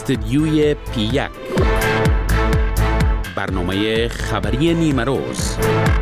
استدیوی پی1 برنامه خبری نیمه روز.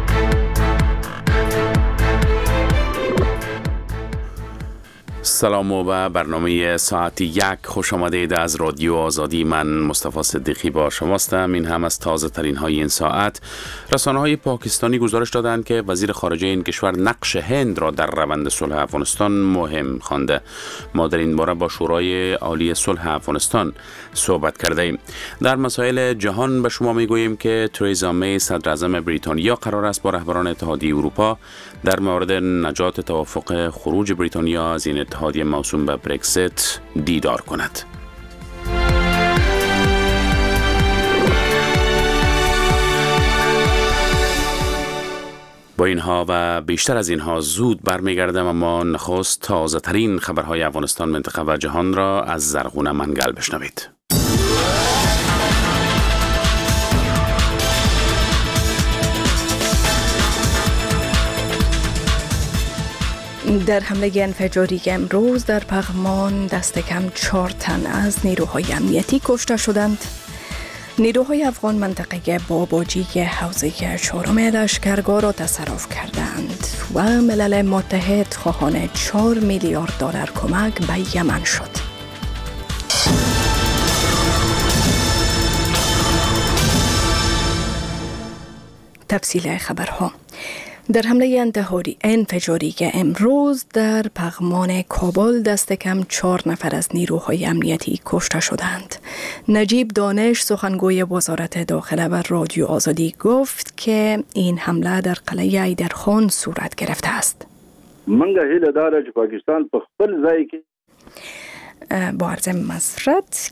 سلام و برنامه ساعت 1 خوش آمدید از رادیو آزادی. من مصطفی صدیقی با شماستم. این هم از تازه ترین های این ساعت. رسانه های پاکستانی گزارش دادند که وزیر خارجه این کشور نقش هند را در روند صلح افغانستان مهم خوانده. ما در این باره با شورای عالی صلح افغانستان صحبت کرده ایم. در مسائل جهان به شما میگوییم که تریزا می صدر اعظم بریتانیا قرار است با رهبران اتحادیه اروپا در مورد نجات توافق خروج بریتانیا از این اتحادیه موسوم به برگزیت دیدار کند. با اینها و بیشتر از اینها زود برمیگردم، اما نخست تازه ترین خبرهای افغانستان، منطقه و جهان را از زرغونه منگل بشنوید. در حمله انفجاری امروز در پغمان دست کم 4 تن از نیروهای امنیتی کشته شدند. نیروهای افغان منطقه باباجی حوزه 4 لشکرگاه را تصرف کردند و ملل متحد خواهان 4 میلیارد دلار کمک به یمن شد. تفصیل خبرها. در حمله انفجاری امروز در پغمان کابل دست کم 4 نفر از نیروهای امنیتی کشته شدند. نجیب دانش سخنگوی وزارت داخله و رادیو آزادی گفت که این حمله در قلعه ایدرخان صورت گرفته است. منګه هیله داره چې پاکستان په خپل ځای کې با عرض معذرت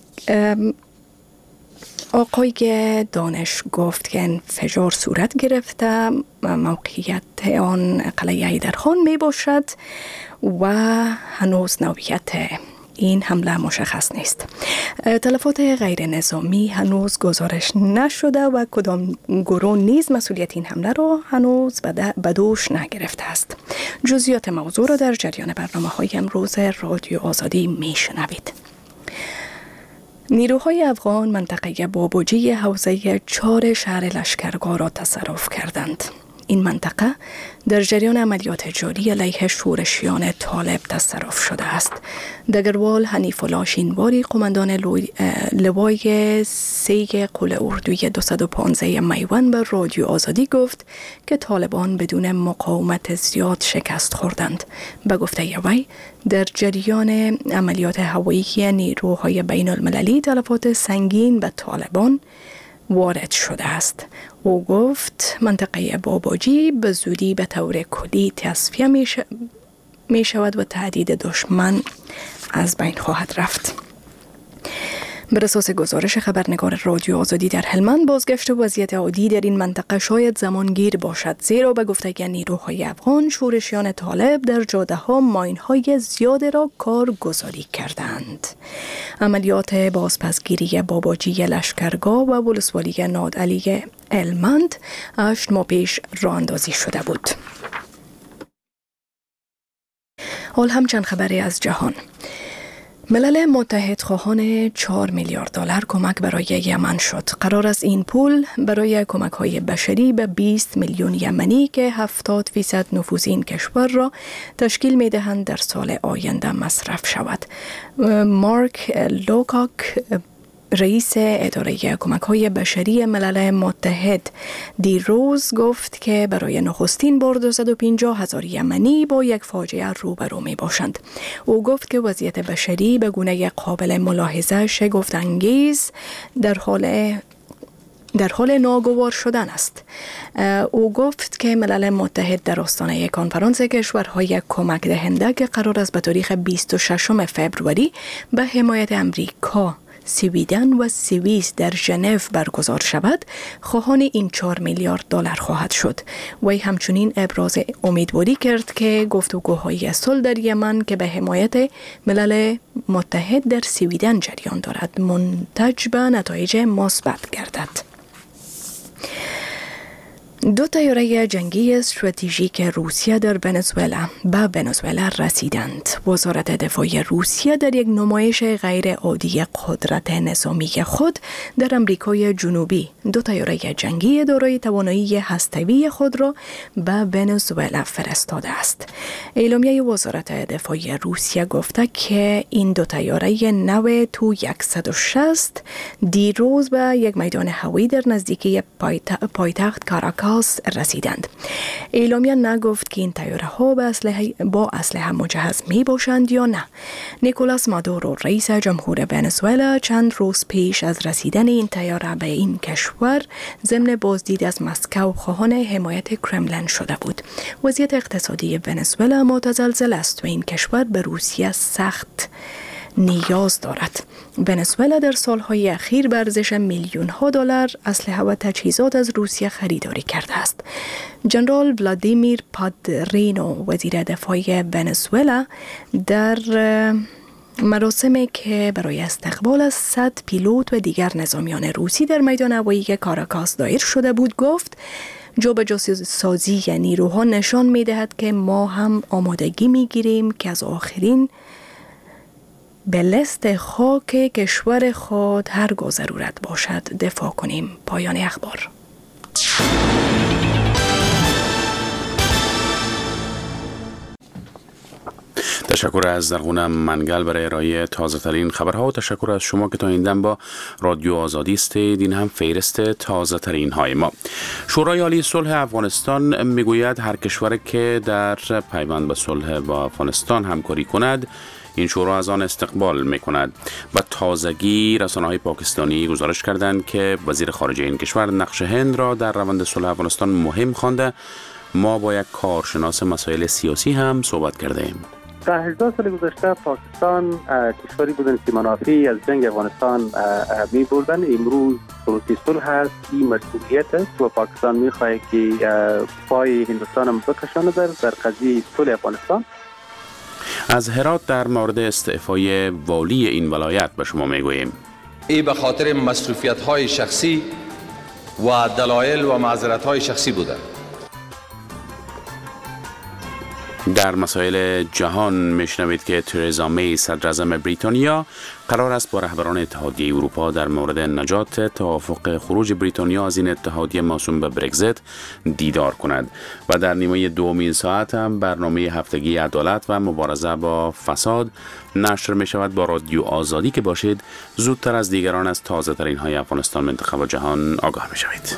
آقای دانش گفت که انفجار صورت گرفته، موقعیت آن قلعه ایدرخان می باشد و هنوز نوعیت این حمله مشخص نیست. تلفات غیر نظامی هنوز گزارش نشده و کدام گروه نیز مسئولیت این حمله را هنوز به دوش نگرفته است. جزئیات موضوع را در جریان برنامه‌های امروز رادیو آزادی میشنوید. نیروهای افغان منطقه باباجی حوزه 4 شهر لشکرگاه را تصرف کردند. این منطقه در جریان عملیات جاری علیه شورشیان طالب تصرف شده است. دگروال حنیف الله شینواری قماندان لوای 3 قول اردوی 215 میوان به رادیو آزادی گفت که طالبان بدون مقاومت زیاد شکست خوردند. به گفته وی در جریان عملیات هوایی نیروهای بین المللی تلفات سنگین به طالبان وارد شده است. او گفت منطقه باباجی به زودی به طور کلی تصفیه می شود و تهدید دشمن از بین خواهد رفت. بر اساس گزارش خبرنگار رادیو آزادی در هلمند، بازگشت وضعیت عادی در این منطقه شاید زمانگیر باشد، زیرا به گفته نیروهای افغان شورشیان طالب در جاده ها ماین‌های زیاد را کارگزاری کردند. عملیات بازپسگیری باباجی لشکرگاه و ولسوالی نادعلی هلمند 8 ماه پیش راه اندازی شده بود. حال هم چند خبری از جهان. ملل متحد خواهان 4 میلیارد دلار کمک برای یمن شد. قرار است این پول برای کمک‌های بشری به 20 میلیون یمنی که 70% نفوذ این کشور را تشکیل می‌دهند در سال آینده مصرف شود. مارک لوکاک رئیس اداره کمک‌های بشری ملل متحد دیروز گفت که برای نخستین بار 250,000 یمنی با یک فاجعه روبرو می‌باشند. او گفت که وضعیت بشری به گونه قابل ملاحظه شگفت‌انگیز در حال ناگوار شدن است. او گفت که ملل متحد در آستانه کنفرانس کشورهای کمک دهنده که قرار است به تاریخ 26 فوریه به حمایت امریکا، سویدن و سوئیس در ژنو برگزار شود، خواهان این 4 میلیارد دلار خواهد شد. وی همچنین ابراز امیدواری کرد که گفتگوهای صلح در یمن که به حمایت ملل متحد در سویدن جریان دارد منتج به نتایج مثبت گردد. دو طیاره جنگی استراتژیک روسیه در ونزوئلا به ونزوئلا رسیدند. وزارت دفاع روسیه در یک نمایش غیر عادی قدرت نظامی خود در امریکای جنوبی دو طیاره جنگی دارای توانایی هسته‌ای خود را به ونزوئلا فرستاده است. اعلامیه وزارت دفاع روسیه گفته که این دو طیاره نو تو 160 دیروز به یک میدان هوایی در نزدیکی پایتخت کاراکاس رسیدند. اعلامیه نگفت که این طیاره ها با اسلحه مجهز می باشند یا نه. نیکولاس مادورو رئیس جمهور ونزوئلا چند روز پیش از رسیدن این طیاره به این کشور ضمن بازدید از مسکو خواهان حمایت کرملین شده بود. وضعیت اقتصادی ونزوئلا متزلزل است و این کشور به روسیه سخت نیاز دارد. ونزوئلا در سالهای اخیر به ارزش میلیون‌ها دلار اسلحه و تجهیزات از روسیه خریداری کرده است. جنرال ولادیمیر پادرینو وزیر دفاع ونزوئلا در مراسمی که برای استقبال از 100 پیلوت و دیگر نظامیان روسی در میدان هوایی کاراکاس دایر شده بود گفت جابجا سازی نیروها نشان می‌دهد که ما هم آمادگی می‌گیریم که از آخرین به لست خاک کشور خود هرگاه ضرورت باشد دفاع کنیم. پایان اخبار. تشکر از درغون منگل برای ارائه تازه ترین خبرها و تشکر از شما که تا این دم با رادیو آزادی استید. این هم فهرست تازه ترین های ما. شورای عالی صلح افغانستان میگوید هر کشور که در پیوند به صلح با افغانستان همکاری کند این شورا از آن استقبال میکند. با تازگی رسانه‌های پاکستانی گزارش کردند که وزیر خارجه این کشور نقش هند را در روند صلح افغانستان مهم خوانده. ما با یک کارشناس مسائل سیاسی هم صحبت کرده ایم. تا 1000 سال گذشته پاکستان کشوری بودن که منافعی از جنگ افغانستان می بردن. امروز پروسه صلح است، این مسئولیت است و پاکستان می خواهد که پای هندوستان هم بکشانه در قضیه صلح افغانستان. از هرات در مورد استعفای والی این ولایت به شما میگوییم. این به خاطر مصروفیت‌های شخصی و دلایل و معذرت‌های شخصی بوده. در مسائل جهان میشنوید که ترزا می صدر اعظم بریتانیا قرار است با رهبران اتحادیه اروپا در مورد نجات توافق خروج بریتانیا از این اتحادیه موسوم به برگزیت دیدار کند و در نیمه دومین ساعت هم برنامه هفتگی عدالت و مبارزه با فساد نشر می شود. با رادیو آزادی که باشید زودتر از دیگران از تازه ترین های افغانستان، منطقه و جهان آگاه می شوید.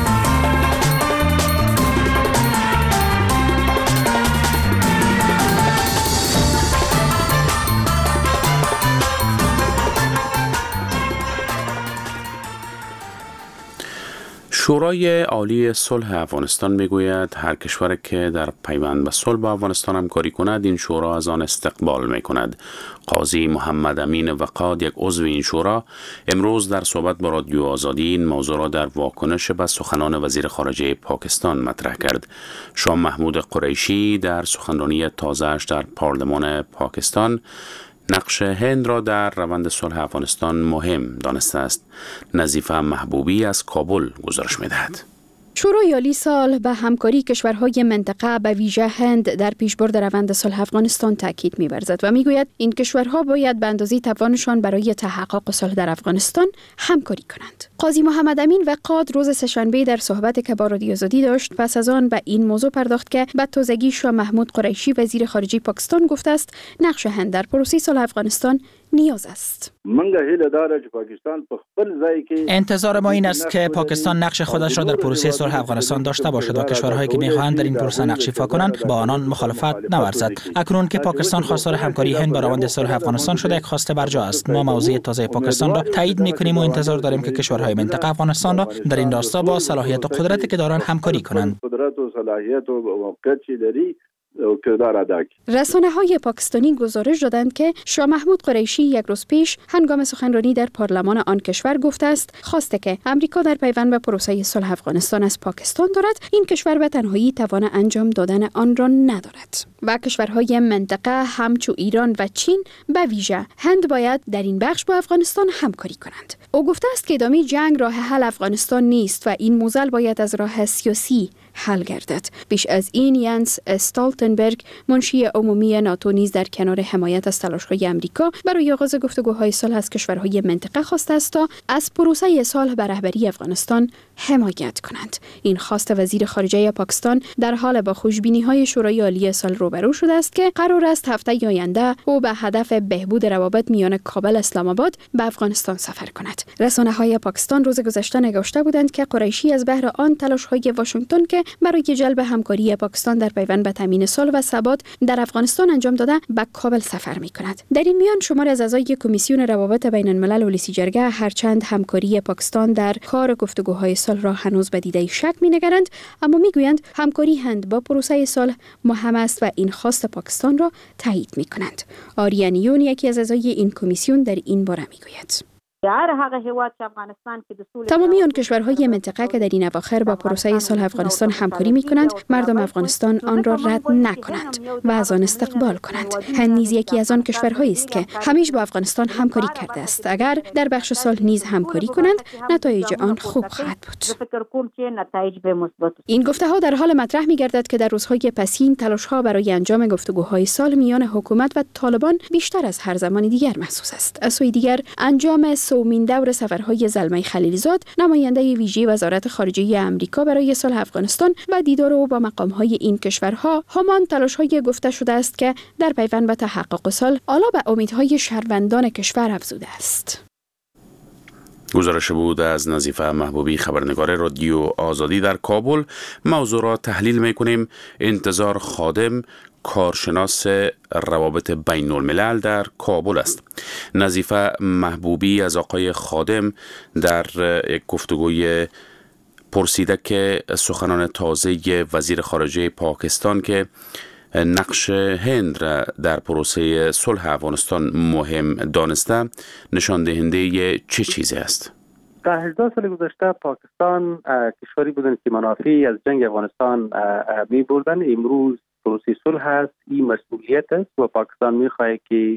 شورای عالی صلح افغانستان میگوید هر کشور که در پیوند به صلح با افغانستان همکاری کند این شورا از آن استقبال میکند. قاضی محمد امین وقاد، یک عضو این شورا، امروز در صحبت با رادیو آزادی این موضوع را در واکنش به سخنان وزیر خارجه پاکستان مطرح کرد. شاه محمود قریشی در سخنرانی تازه‌اش در پارلمان پاکستان نقش هند را در روند صلح افغانستان مهم دانسته است. نظیفه محبوبی از کابل گزارش می‌دهد. شورای عالی صلح به همکاری کشورهای منطقه به ویژه هند در پیشبرد روند صلح افغانستان تاکید می‌ورزد و میگوید این کشورها باید به اندازه توانشان برای تحقق صلح در افغانستان همکاری کنند. قاضی محمد امین وقاد روز سه‌شنبه در صحبتی که با رادیو آزادی داشت پس از آن به این موضوع پرداخت که به تازگی شاه محمود قریشی وزیر خارجه پاکستان گفته است نقش هند در پروسه صلح افغانستان نیاز است. انتظار ما این است که پاکستان نقش خودش را در پروسه صلح افغانستان داشته باشد و کشورهایی که می‌خواهند در این پروسه نقش ایفا کنند با آنان مخالفت نورزد. اکنون که پاکستان خواستار همکاری هند با روند صلح افغانستان شده یک خواسته برجا است. ما موضع تازه پاکستان را تایید می‌کنیم و انتظار داریم که کشورهای منطقه افغانستان را در این راستا با صلاحیت و قدرتی که دارند همکاری کنند. کردار ادا کرد. رسانه‌های پاکستانی گزارش دادند که شاه محمود قریشی یک روز پیش هنگام سخنرانی در پارلمان آن کشور گفته است خواسته که امریکا در پیوند به پروسه صلح افغانستان از پاکستان دارد، این کشور به تنهایی توان انجام دادن آن را ندارد و کشورهای منطقه همچون ایران و چین به ویژه هند باید در این بخش با افغانستان همکاری کنند. او گفته است که ادامه جنگ راه حل افغانستان نیست و این موزل باید از راه سیاسی حل گردد. بیش از این ینس استالتنبرگ منشی عمومی ناتو نیز در کنار حمایت از تلاش‌های آمریکا برای آغاز گفتگوهای صلح از کشورهای منطقه خواسته است تا از پروسه صلح به رهبری افغانستان حمایت کنند. این خواست وزیر خارجه پاکستان در حال با خوشبینی‌های شورای عالی صلح روبرو شده است که قرار است هفته آینده او به هدف بهبود روابط میان کابل اسلام آباد به افغانستان سفر کند. رسانه‌های پاکستان روز گذشته نگاشته بودند که قریشی از بهر آن تلاش‌های واشنگتن که برای جلب همکاری پاکستان در پیوند به تامین صلح و ثبات در افغانستان انجام داده به کابل سفر می‌کند. در این میان شماری از اعضای کمیسیون روابط بین الملل و لیسی جرگه هرچند همکاری پاکستان در کار گفتگوهای صلح را هنوز به دیده شک می‌نگرند، اما می‌گویند همکاری هند با پروسه صلح مهم است و این خواست پاکستان را تایید می‌کنند. آریانیون یکی از اعضای این کمیسیون در این باره می‌گوید تمامی آن کشورهای منطقه که در این اواخر با پروسه صلح افغانستان همکاری می‌کنند، مردم افغانستان آن را رد نکنند و از آن استقبال کنند. هند نیز یکی از آن کشورهایی است که همیشه با افغانستان همکاری کرده است. اگر در بخش صلح نیز همکاری کنند، نتایج آن خوب خواهد بود. این گفته‌ها در حال مطرح می‌گردد که در روزهای پسین تلاش‌ها برای انجام گفتگوهای صلح میان حکومت و طالبان بیشتر از هر زمان دیگر محسوس است. از سوی دیگر انجام سومین دور سفرهای زلمه خلیلزاد، نماینده ویژه وزارت خارجه آمریکا برای صلح افغانستان و دیدار او با مقام‌های این کشورها همان تلاش‌های گفته شده است که در پیوند به تحقق صلح آلا به امیدهای شهروندان کشور افزوده است. گزارش بود از نظیفه محبوبی، خبرنگار رادیو آزادی در کابل. موضوع را تحلیل می‌کنیم. انتظار خادم کارشناس روابط بین الملل در کابل است. نظیفه محبوبی از آقای خادم در یک گفتگوی پرسیده که سخنان تازه وزیر خارجه پاکستان که نقش هند را در پروسه صلح افغانستان مهم دانسته نشان دهنده چه چیزی است؟ در 18 سال گذشته پاکستان کشوری بودن که منافعی از جنگ افغانستان می بردن. امروز پروسه صلح هست، این مسئولیت است و پاکستان می‌خواهد که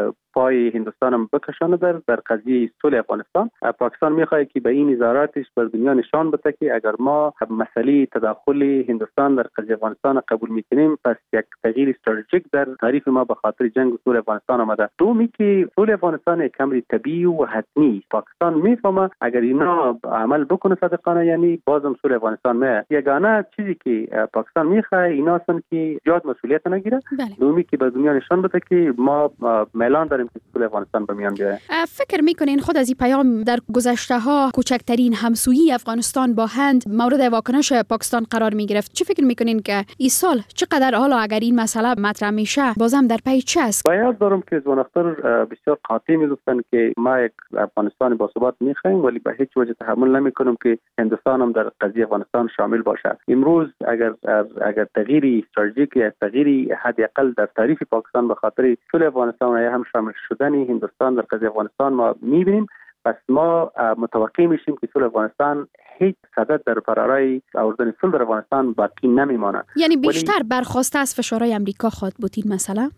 پای هندوستان هم بکشانه در قضیه صلح افغانستان. پاکستان می‌خواهد که به این نظارتش بر دنیا نشان بده که اگر ما مسئله تداخل هندوستان در قضیه افغانستان قبول می‌کنیم، پس یک تغییر استراتژیک در تعریف ما به خاطر جنگ و صلح افغانستان آمده. دومی که صلح افغانستان یک امر طبیعی و حتمی. پاکستان می‌فهمه اگر اینا عمل بکنه صادقانه، یعنی بازم صلح افغانستان میاد. یگانه چیزی که پاکستان می‌خواد اینا هستن که جاد مسئولیت نگیره. دومی که به دنیا نشان بده که ما میلان داریم که صلح افغانستان به میان بیاید. فکر میکنین خود از این پیام در گذشته ها کوچکترین همسویی افغانستان با هند مورد واکنش پاکستان قرار می گرفت؟ چه فکر میکنین که این سال چقدر حالا اگر این مسئله مطرح میشه بازم در پی چه است؟ باید دارم که زمانختر بسیار قاطع میگفتن که ما یک افغانستان با ثبات میخوایم، ولی به هیچ وجه تحمل نمیکنیم که هندوستان هم در قضیه افغانستان شامل باشه. امروز اگر تغییری استراتژیک یا تغییری حداقل در تعریف پاکستان به خاطر صلح افغانستان یا هم شامل شدن هندوستان در قضیه افغانستان ما میبینیم، پس ما متوقع میشیم که صلح افغانستان هیچ صدد در برای آوردن صلح در افغانستان باقی نمیمانه. یعنی بیشتر برخواسته از فشارهای آمریکا خواهد بود این مسئله؟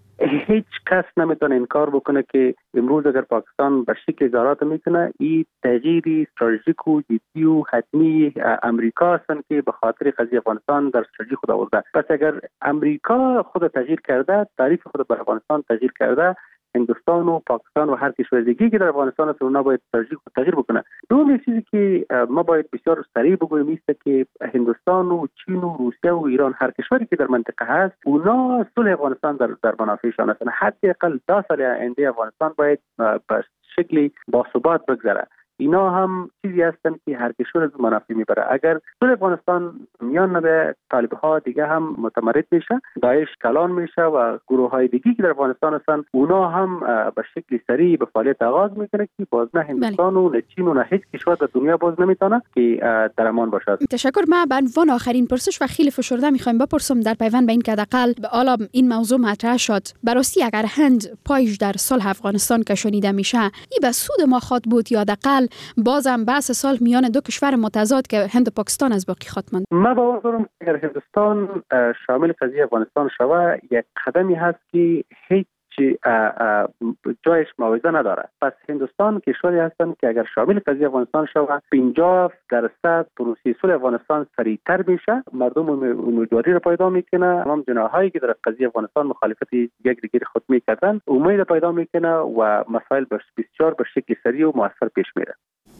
هیچ کس نمیتونه انکار بکنه که امروز اگر پاکستان به شکل اظهارات میکنه، این تغییری استراتژیک و جدی و حتمی امریکا هستن که به خاطر قضیه افغانستان در استراتژی خود آورده. پس اگر امریکا خود تغییر کرده، تعریف خود بر افغانستان تغییر کرده، هندوستان و پاکستان و هر کشور دیگه که در افغانستان است اونا باید تغییر بکنه. دومین چیزی که ما باید بسیار سریع بگوییم است که هندوستان و چین و روسیه و ایران، هر کشوری که در منطقه هست، اونا صلح افغانستان در منافعشان هستند. حداقل 10 سال آینده افغانستان باید به شکلی باثبات بگذره. اینا هم چیزی هستن که هر کشور از منافع میبره. اگر صلح افغانستان میان به طالب‌ها دیگه هم متمرد میشه، داعش کلان میشه و گروه‌های دیگه که در افغانستان هستن اونا هم به شکل سریع به فعالیت آغاز میکنه که باز نه هندوستان و نه چین و نه هیچ کشور در دنیا باز نمیتونه که در امان باشد. تشکر. ما به عنوان آخرین پرسش و خیلی فشرده میخوایم بپرسم در پیوند به این که حداقل حالا این موضوع مطرح شد، براستی اگر هند پایش در صلح افغانستان کشانیده میشه این به سود ما خواد بود یا حداقل بازم بحث صلح میان دو کشور متضاد که هند و پاکستان از باقی خواهد ماند؟ ما باور دارم اگر هندوستان شامل قضیه افغانستان شود یک قدمی هست که هیچ جایش معاوضه نداره. پس هندوستان کشوری هستند که اگر شامل قضیه افغانستان شود 50% پروسه صلح افغانستان سریعتر میشه، مردم امیدواری را پیدا میکنه، تمام جناحایی که در قضیه افغانستان مخالفت یک دیگر خود میکردن امید پیدا میکنه و مسائل بسیار به شکل سریع و موثر پیش میره.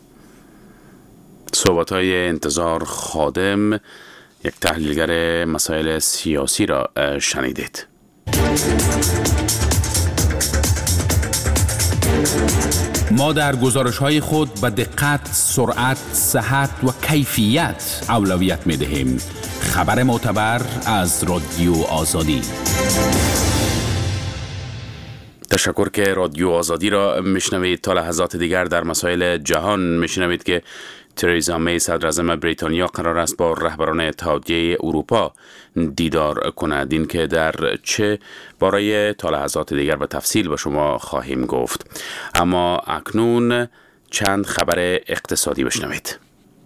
صحبت‌های انتظار خادم، یک تحلیلگر مسائل سیاسی را شنیدید. ما در گزارش‌های خود به دقت، سرعت، صحت و کیفیت اولویت می‌دهیم. خبر معتبر از رادیو آزادی. تشکر که رادیو آزادی را میشنوید. تا لحظات دیگر در مسائل جهان میشنوید که تریزا می صدراعظم بریتانیا قرار است با رهبران اتحادیه اروپا دیدار کند. این که در چه باره تا لحظات دیگر به تفصیل به شما خواهیم گفت. اما اکنون چند خبر اقتصادی بشنوید.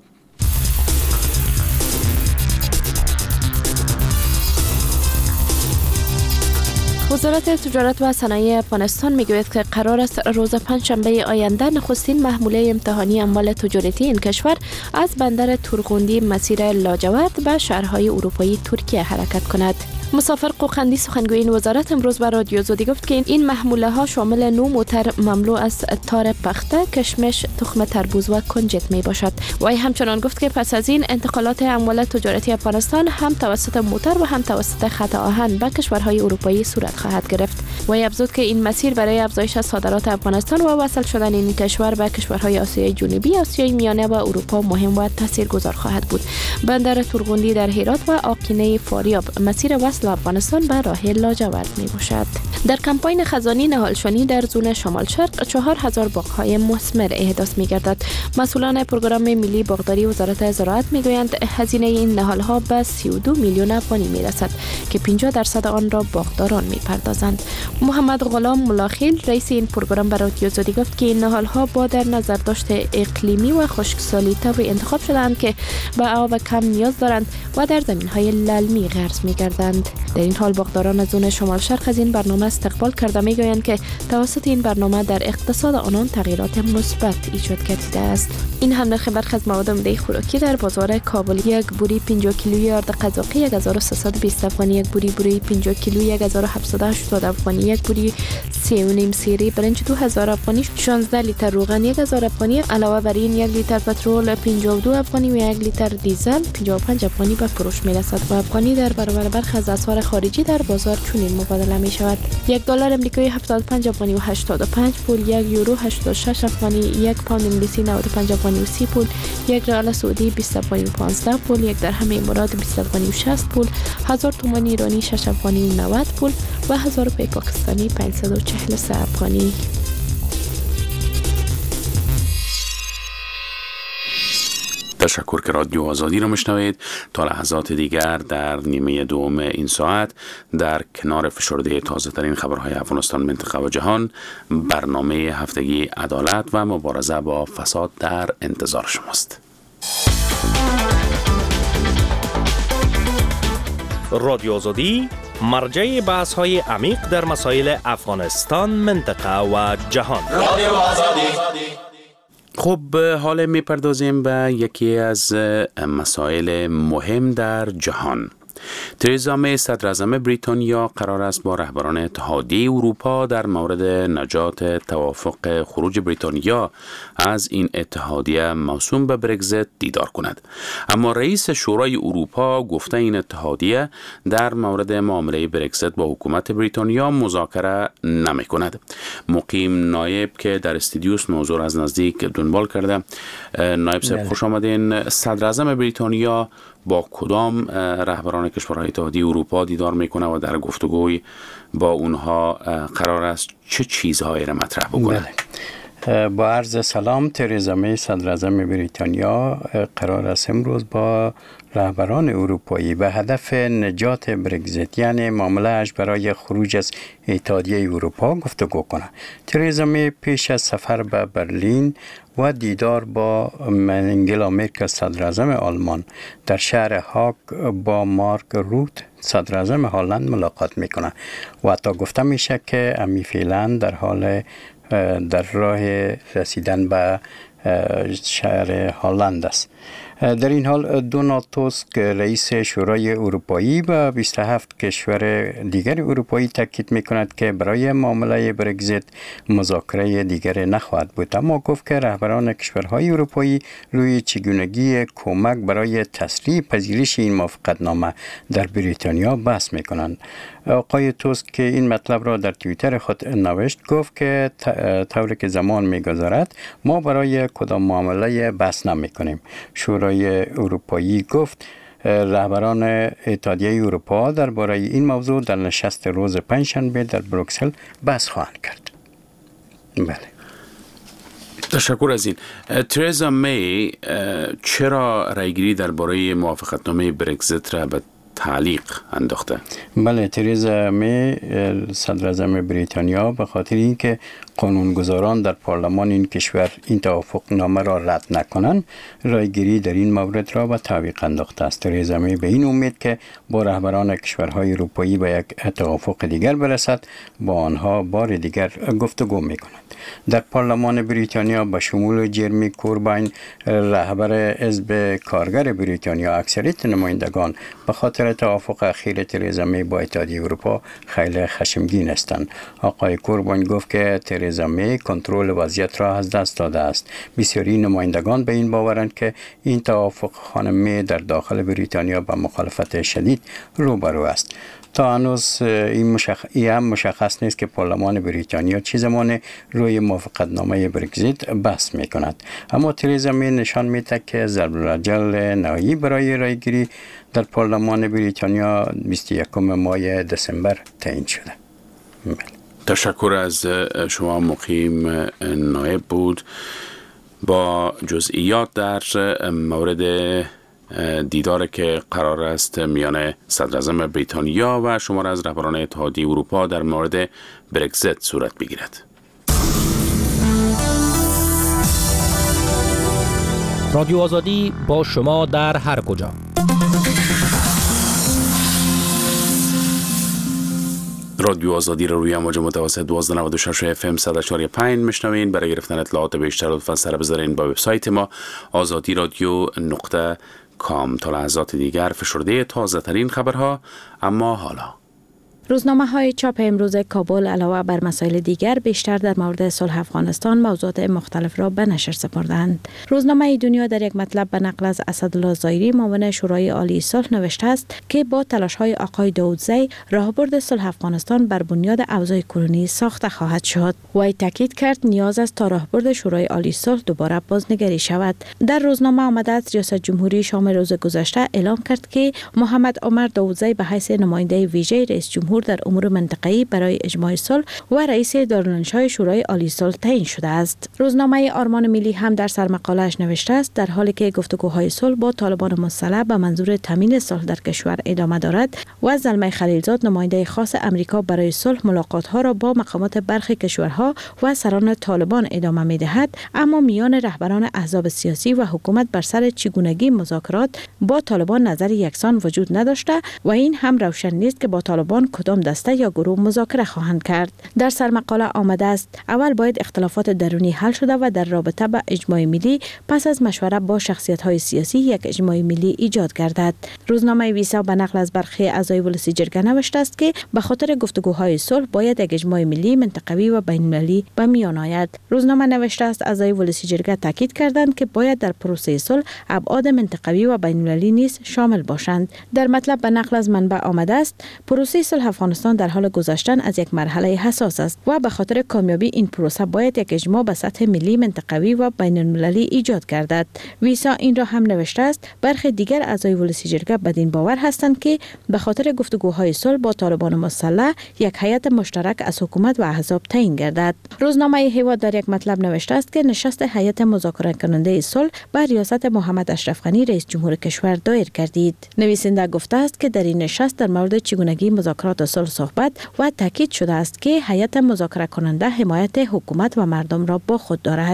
وزارت تجارت و صنایع افغانستان میگوید که قرار است روز پنجشنبه آینده نخستین محموله امتحانی اموال تجارتی این کشور از بندر تورغوندی مسیر لاجورد به شهرهای اروپایی ترکیه حرکت کند. مسافر قوقندی سخنگوی این وزارت امروز به رادیو آزادی گفت که این محموله ها شامل 9 موتر مملو از تار پخته، کشمش، تخم تربوز و کنجد می باشد. وی همچنان گفت که پس از این انتقالات اموال تجارتی افغانستان هم توسط موتر و هم توسط خط آهن به کشورهای اروپایی صورت خواهد گرفت. وی افزود که این مسیر برای افزایش صادرات افغانستان و وصل شدن این کشور به کشورهای آسیای جنوبی، آسیای میانه و اروپا مهم و تاثیرگذار خواهد بود. بندر تورغوندی در هرات و آقینه فاریاب مسیر وصل افغانستان به راه لاجورد می باشد. در کمپاین خزانی نهالشانی در زون شمال شرق 4000 باغ‌های مثمر احداث می گردد. مسئولان پروگرام ملی باغداری وزارت زراعت می گویند هزینه این نهال‌ها به 32 میلیون افغانی می رسد که 50% آن را باغداران می پردازند. محمد غلام ملاخیل رئیس این پروگرام به رادیو آزادی گفت که این نهال‌ها با در نظر داشت اقلیمی و خشکسالی طوری انتخاب شدند که به آب کم نیاز دارند و در زمین‌های للمی غرس می گردند. در این حال باغداران از زون شمال شرق از این برنامه استقبال کرده می گویند که توسط این برنامه در اقتصاد آنان تغییرات مثبت ایجاد گردیده است. این هم نرخ برخی از مواد عمده خوراکی در بازار کابل: یک بوری 50 کیلویی آرد قزاقی 1320 افغانی، یک بوری 50 کیلویی 1780 افغانی، یک بوری 3.5 سیری برنج 2000 افغانی، 16 لیتر روغن 1000 افغانی. علاوه بر این 1 لیتر پترول 52 افغانی و 1 لیتر دیزل 55 افغانی به فروش می رسد و افغانی در برابر برخی از اسعار خارجی در بازار چنین مبادله می شود: $1 امریکایی 75 افغانی و 85 پول، 1 یورو 86 افغانی، 1 پوند انگلیسی 95 افغانی و 30 پول، 1 ریال سعودی 20 افغانی و 15 پول، 1 درهم امارات 20 افغانی و 60 پول، 1000 تومان ایرانی 6 افغانی و 90 پول و 1000 روپیه پاکستانی 543 افغانی. تشکر که رادیو آزادی رو میشنوید. تا لحظات دیگر در نیمه دوم این ساعت در کنار فشرده تازه ترین خبرهای افغانستان، منطقه و جهان، برنامه هفتگی عدالت و مبارزه با فساد در انتظار شماست. رادیو آزادی مرجع بحث های عمیق در مسائل افغانستان، منطقه و جهان. رادیو آزادی. خب حالا میپردازیم به یکی از مسائل مهم در جهان. تریزا می صدراعظم بریتانیا قرار است با رهبران اتحادیه اروپا در مورد نجات توافق خروج بریتانیا از این اتحادیه موسوم به برگزیت دیدار کند. اما رئیس شورای اروپا گفته این اتحادیه در مورد معامله برگزیت با حکومت بریتانیا مذاکره نمی کند. مقیم نایب که در استودیوس موضوع از نزدیک دنبال کرده، نایب صاحب خوش آمدین. صدراعظم بریتانیا با کدام رهبران کشورهای اتحادیه اروپا دیدار میکنه و در گفتگوی با اونها قرار است چه چیزهایی را مطرح بکنه؟ با عرض سلام، تریزا می صدراعظم بریتانیا قرار است امروز با رهبران اروپایی به هدف نجات برگزیت یعنی معامله‌اش برای خروج از اتحادیه اروپا گفتگو کنه. تریزا می پیش از سفر به برلین و دیدار با انگلا مرکل صدراعظم آلمان در شهر هاگ با مارک روت صدراعظم هلند ملاقات میکنه و تا گفته میشه که امی فعلا در راه رسیدن به شهر هلند است. در این حال دونالد توسک رئیس شورای اروپایی و 27 کشور دیگر اروپایی تاکید میکند که برای معامله برگزیت مذاکره دیگر نخواهد بود، اما گفت که رهبران کشورهای اروپایی روی چگونگی کمک برای تسریع پذیرش این موافقتنامه در بریتانیا بحث میکنند. آقای توسک که این مطلب را در توییتر خود نوشت گفت که طوری که زمان میگذرد ما برای کدام معامله بحث نمیکنیم. شورای اروپایی گفت رهبران اتحادیه اروپا درباره این موضوع در نشست روز پنجشنبه در بروکسل بحث خواهند کرد. بله. تشکر از این. تریزا می چرا رایگیری درباره موافقتنامه برگزیت را به تعلیق انداخته؟ بله، تریزا می صدراعظم بریتانیا به خاطر اینکه قانونگذاران در پارلمان این کشور این توافق نامه را رد نکنند، رایگیری در این مورد را به تعویق انداخته است. تریزا می به این امید که با رهبران کشورهای اروپایی به یک توافق دیگر برسد، با آنها بار دیگر گفتگو می‌کند. در پارلمان بریتانیا به شمول جرمی کوربین رهبر حزب کارگر بریتانیا اکثریت نمایندگان به خاطر توافق اخیر تریزا می با اتحادیه اروپا خیلی خشمگین هستند. آقای کوربین گفت که تریزا می کنترل وضعیت را از دست داده است. بسیاری نمایندگان به این باورند که این توافق خانم می در داخل بریتانیا با مخالفت شدید روبرو است. تا هنوز این هم مشخص نیست که پارلمان بریتانیا چه زمان روی موافقتنامه برگزیت بحث می کند. اما تریزا می نشان میده که ضرب العجل نهایی برای رایگیری در پارلمان بریتانیا 21 ماه دسامبر تعیین شده. تشکر از شما. مقیم نایب بود با جزئیات در مورد دیدار که قرار است میان صدراعظم بریتانیا و شمار از رهبران اتحادیه اروپا در مورد برگزیت صورت بگیرد. رادیو آزادی با شما در هر کجا. رادیو آزادی را روی امواج متوسط 1296 FM 104.5 میشنوین. برای گرفتن اطلاعات بیشتر لطفاً سر بذارین با وبسایت ما azadi.radio.com. تا لحظات دیگر فشرده تازه ترین خبرها. اما حالا روزنامه‌های چاپ امروز کابل علاوه بر مسائل دیگر بیشتر در مورد صلح افغانستان موضوعات مختلف را به نشر سپردند. روزنامه دنیا در یک مطلب به نقل از اسدالله ظاهری معاون شورای عالی صلح نوشته است که با تلاش‌های آقای داودزی راهبرد صلح افغانستان بر بنیاد اوضاع کنونی ساخته خواهد شد. وی تاکید کرد نیاز است تا راهبرد شورای عالی صلح دوباره بازنگری شود. در روزنامه آمده است ریاست جمهوری شام روز گذشته اعلام کرد که محمد عمر داودزی به حیث نماینده ویژه رئیس جمهور در امور منطقه‌ای برای اجماع صلح و رئیس دارالانشای شورای عالی صلح تعیین شده است. روزنامه آرمان ملی هم در سرمقاله‌اش نوشته است در حالی که گفتگوهای صلح با طالبان مسلح به منظور تامین صلح در کشور ادامه دارد و زلمه خلیلزاد نماینده خاص امریکا برای صلح ملاقات‌ها را با مقامات برخی کشورها و سران طالبان ادامه می‌دهد، اما میان رهبران احزاب سیاسی و حکومت بر سر چگونگی مذاکرات با طالبان نظر یکسان وجود نداشته و این هم روشن نیست که با طالبان کدام کدام دسته یا گروه مذاکره خواهند کرد. در سرمقاله آمده است اول باید اختلافات درونی حل شده و در رابطه با اجماع ملی پس از مشوره با شخصیت‌های سیاسی یک اجماع ملی ایجاد گردد. روزنامه ویسا به نقل از برخی اعضای ولسی جرگه نوشته است که به خاطر گفتگوهای صلح باید یک اجماع ملی منطقوی و بین‌المللی به میان آید. روزنامه نوشته است اعضای ولسی جرگه تاکید کردند که باید در پروسه صلح ابعاد منطقوی و بین‌المللی نیز شامل باشند. در مطلب به نقل از منبع آمده است پروسه صلح افغانستان در حال گذشتن از یک مرحله حساس است و به خاطر کامیابی این پروسه باید یک اجماع به سطح ملی، منطقوی و بین‌المللی ایجاد گردد. ویسا این را هم نوشته است برخی دیگر اعضای ولسی جرگه بدین باور هستند که به خاطر گفتگوهای صلح با طالبان مسلح یک هیئت مشترک از حکومت و احزاب تعیین گردد. روزنامه هیواد در یک مطلب نوشته است که نشست هیئت مذاکره کننده صلح به ریاست محمد اشرف غنی رئیس جمهور کشور دایر گردید. نویسنده گفته است که در این نشست در مورد چگونگی مذاکرات صلح صحبت و تاکید شده است که هیئت مذاکره کننده حمایت حکومت و مردم را با خود دارد.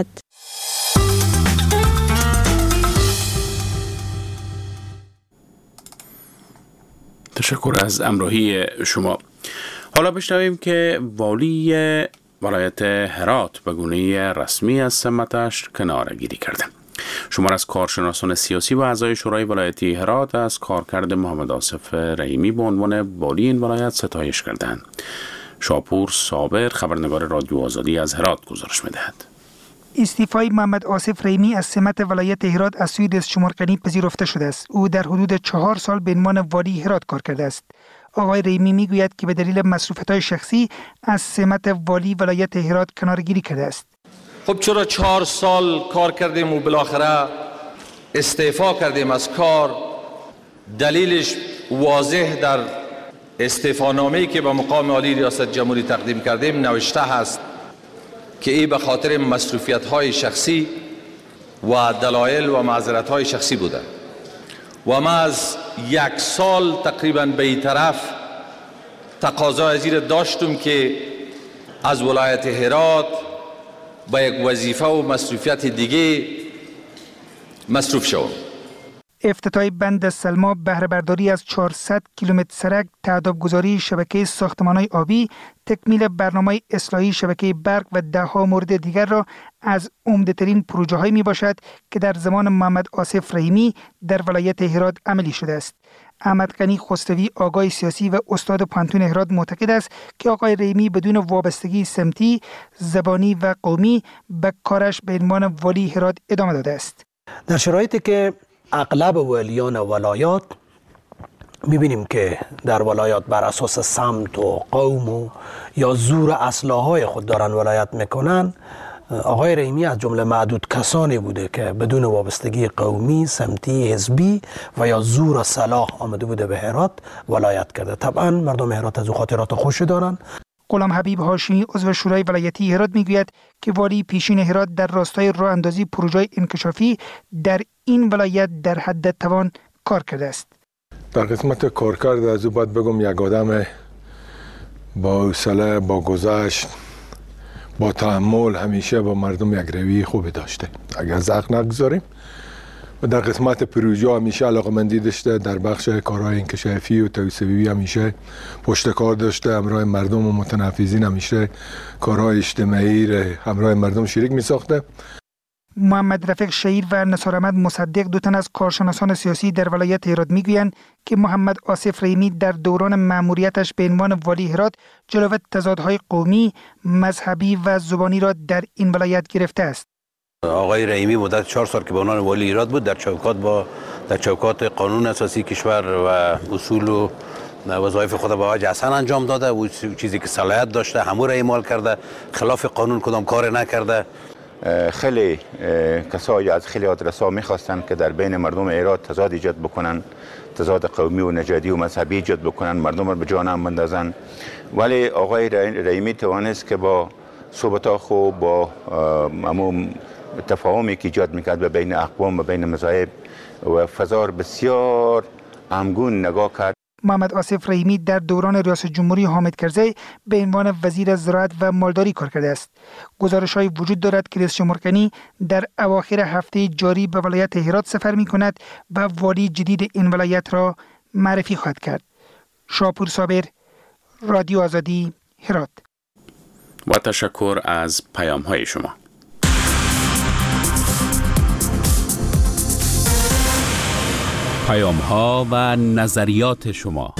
تشکر از همراهی شما. حالا بشنویم که والی ولایت هرات به گونه رسمی از سمتش کناره‌گیری کرده. شمار از کارشناسان سیاسی و اعضای شورای ولایتی هرات از کارکرد محمد آصف رحیمی به عنوان والی این ولایت ستایش کردند. شاپور صابر خبرنگار رادیو آزادی از هرات گزارش می‌دهد. استعفای محمد آصف رحیمی از سمت ولایت هرات از سوی رئیس جمهور غنی پذیرفته شده است. او در حدود 4 سال به عنوان والی هرات کار کرده است. آقای رحیمی میگوید که به دلیل مصروفیت‌های شخصی از سمت والی ولایت هرات کناره‌گیری کرده است. خب چرا 4 سال کار کردیم و بالاخره استعفا کردیم از کار؟ دلیلش واضح در استعفانامه‌ای که به مقام عالی ریاست جمهوری تقدیم کردیم نوشته است که این به خاطر مصروفیت‌های شخصی و دلایل و معذرت‌های شخصی بوده و ما از 1 سال تقریباً به این طرف تقاضا از این داشتم که از ولایت هرات با یک وظیفه و مصروفیت دیگه مصروف شوم. افتتاح بند سلما، بهره برداری از 400 کیلومتر سرک، تعدادگذاری شبکه ساختمان‌های آبی، تکمیل برنامه اصلاحی شبکه برق و ده‌ها مورد دیگر را از عمده‌ترین پروژه‌هایی میباشد که در زمان محمد آصف رحیمی در ولایت هرات عملی شده است. احمد غنی خسروی، آگاه سیاسی و استاد پانتون هرات، معتقد است که آقای رحیمی بدون وابستگی سمتی، زبانی و قومی به کارش به عنوان والی هرات ادامه داده است. در شرایطی که اغلب والیان ولایات میبینیم که در ولایات بر اساس سمت و قوم و یا زور اصلاحهای خود دارن ولایت میکنن، آقای رحیمی از جمله معدود کسانی بوده که بدون وابستگی قومی، سمتی، حزبی و یا زور و صلاح آمده بوده به هرات ولایت کرده. طبعا مردم هرات از او خاطرات خوشی دارن. غلام حبیب هاشمی عضو شورای ولایتی هرات میگوید که والی پیشین هرات در راستای راه اندازی پروژه انکشافی در این ولایت در حد توان کار کرده است. در قسمت کارکرد از او باید بگم یک آدم با حوصله، با گذشت، با تحمل، همیشه با مردم یک روی خوبی داشته. اگر زخم نگذاریم و در قسمت پروژه همیشه علاقه‌مندی داشته، در بخش کارهای انکشافی و توسعه‌ای همیشه پشت کار داشته، همراه مردم و متنفذین همیشه کارهای اجتماعی را همراه مردم شریک می ساخته. محمد رفیق شهیر و نثار احمد مصدق، دو تن از کارشناسان سیاسی در ولایت هرات میگویند که محمد آصف رحیمی در دوران مأموریتش به عنوان والی هرات جلوی تضادهای قومی، مذهبی و زبانی را در این ولایت گرفته است. آقای رحیمی مدت 4 سال که به عنوان والی هرات بود در چوکات قانون اساسی کشور و اصول و وظایف خود با وجه حسن انجام داده و چیزی که صلاحیت داشته همو را اعمال کرده، خلاف قانون کدام کار نکرده. خیلی کسایی از خیلی آدرسا میخواستن که در بین مردم هرات تضاد ایجاد بکنن، تضاد قومی و نژادی و مذهبی ایجاد بکنن، مردم را به جهنم بندازن، ولی آقای رحیمی توانست که با صحبت‌ها خوب، با عموم تفاهمی که ایجاد میکرد بین اقوام و بین مذاهب و فضا بسیار همگون نگاه کرد. محمد آصف رحیمی در دوران ریاست جمهوری حامد کرزی به عنوان وزیر زراعت و مالداری کار کرده است. گزارش‌های وجود دارد که رئیس جمهور غنی در اواخر هفته جاری به ولایت هرات سفر می‌کند و والی جدید این ولایت را معرفی خواهد کرد. شاپور صابر، رادیو آزادی هرات. و تشکر از پیام های شما. پیام ها و نظریات شما.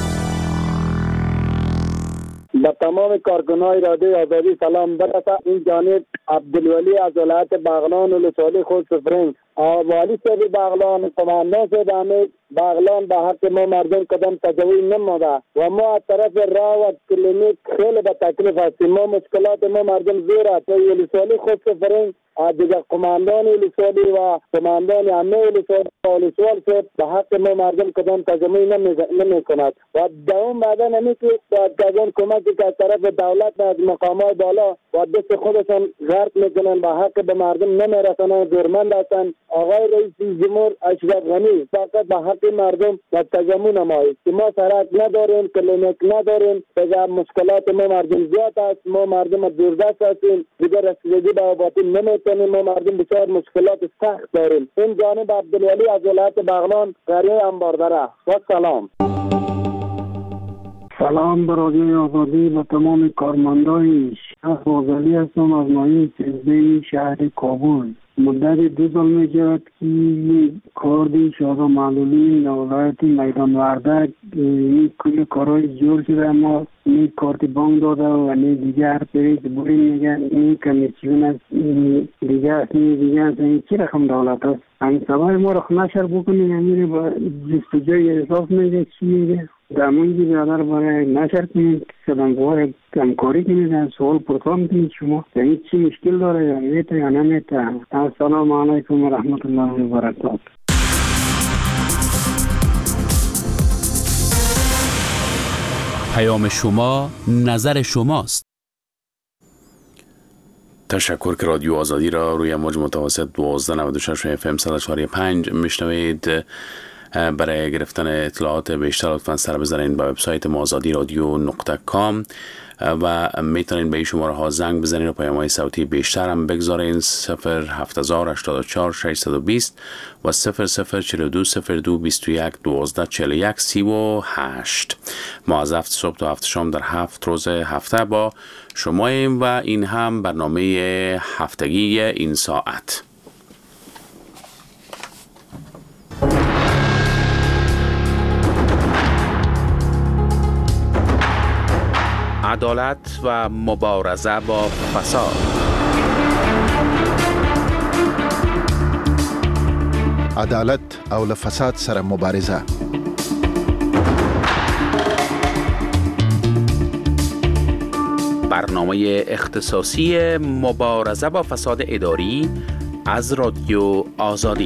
با تمام کارکنان رادیو آزادی سلام برسه. این جانب عبدالولی از ولایت بغلان ولسوالی خود سفرنگ والی صاحب بغلان قماندان صاحب بغلان به حق ما مردم قدم تجاوز نموده و ما از طرف راه و کلینیک خیلی به تکلیف هستیم. ما مشکلات ما مردم زیر است. ولسوالی خود سفرنگ دیگر قماندان ولسوالی و قماندان همه ولسوالی صاحب به حق ما مردم قدم تجاوز نمی کند و دوم بعدا نمی که کدام کمکی که از طرف دولت از مقامات بالا و دست خودشان غرق میکنن به حق به مردم نمیرسانند. دورمند هستند. آقای رئیس جمهور اشرف غنی فقط به حق مردم و تجمع نمایید که ما سرک نداریم، کلینیک نداریم، دیگر مشکلات ما مردم زیاد است. ما مردم دوردست هستیم، دیگر رسیدگی به آبادی نمیتونیم. ما مردم بسیار مشکلات سخت داریم. این جانب عبدالولی از ولایت بغلان قریه انباردره. و سلام. سلام به رادیو آزادی و تمام کارمندان. شهر بازالی هستم از ناحیه سیزده شهر کابل. مدت 2 سال می‌شود که کاردی شادا معلولی در ولایت میدان وردک این کل کارهای جور شده، اما این کارت بانک داده و این دیگر پریز بوری میگن این کمیسیون است، این دیگر این چی رقم دولت است؟ این سوال ما را نشر بکنید، امیر با جستجوی احساس میگه چی میگه در مونگی بیادر برای نشر کنید، سلامگوهای همکاری کنید، از سوال پرسان کنید شما این چی مشکل داره یا میته یا نمیته. السلام علیکم و رحمت الله و برکاته. پیام شما نظر شماست. تشکر که رادیو آزادی را روی موج متوسط 1296 FM 104.5 میشنوید. برای گرفتن اطلاعات بیشتر لطفاً سر بزنید به وبسایت ما azadiradyo.com و میتونید به این شماره ها زنگ بزنید و پیام‌های صوتی بیشتر هم بگذارید 07084 620 و 0042 02 21 12 41 38. ما از 7 صبح تا 7 شام در 7 روز هفته با شماییم و این هم برنامه هفتگی این ساعت. عدالت و مبارزه با فساد. عدالت او له فساد سره مبارزه. برنامه اختصاصی مبارزه با فساد اداری از رادیو آزادی.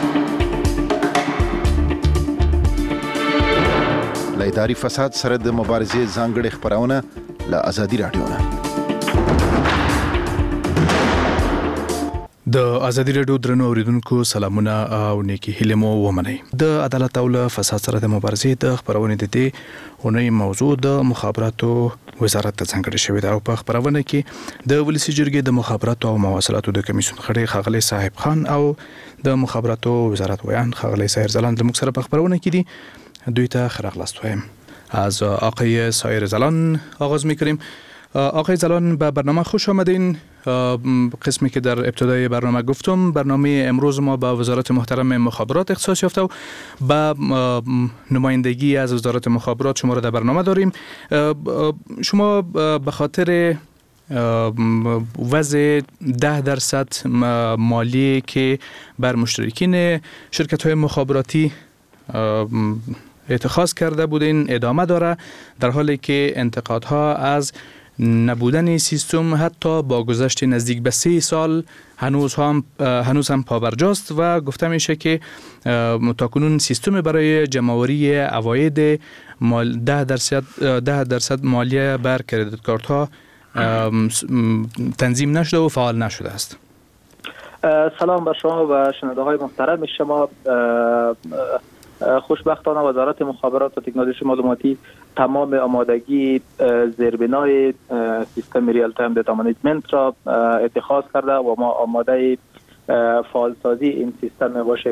له اداري فساد سره د مبارزې ځانګړي خبرونه له آزادي رادیو نه. د آزادي رادیو درنو اوریدونکو سلامونه او نیکی هیله مو ومنئ. د عدالت او له فساد سره د مبارزې د خبرونه د دې اونۍ موضوع د مخابراتو وزارت ته څنګه شوې ده او په خبرونه کې د ولسی جرګې د مخابراتو او مواصلاتو د کمیسیون خړې خاغلی صاحب خان او د مخابراتو وزارت ویان خاغلی سایر زلان د موږ سره په خبرونه کې دي. دوی ته خراغلاست وایم. از آقای سایر زلان آغاز میکنیم. آقای زلان به برنامه خوش آمدین. قسمی که در ابتدای برنامه گفتم، برنامه امروز ما با وزارت محترم مخابرات اختصاص یافته و با نمایندگی از وزارت مخابرات شما را در برنامه داریم. شما به خاطر وضع 10% مالی که بر مشترکین شرکت های مخابراتی اتخاذ کرده بودین ادامه داره، در حالی که انتقادها از نبودن سیستم حتی با گذشت نزدیک به 3 سال هنوز هم پابرجاست و گفته میشه که تاکنون سیستم برای جمع‌آوری عواید 10% مالیه بر کردیت کارت ها تنظیم نشده و فعال نشده است. سلام به شما و شنونده های محترم شما. خوشبختانه وزارت مخابرات و تکنولوژی معلوماتی تمام آمادگی زیربنای سیستم ریال تایم دیتا منیجمنت را اتخاذ کرده و ما آماده فعالسازی این سیستم باشیم.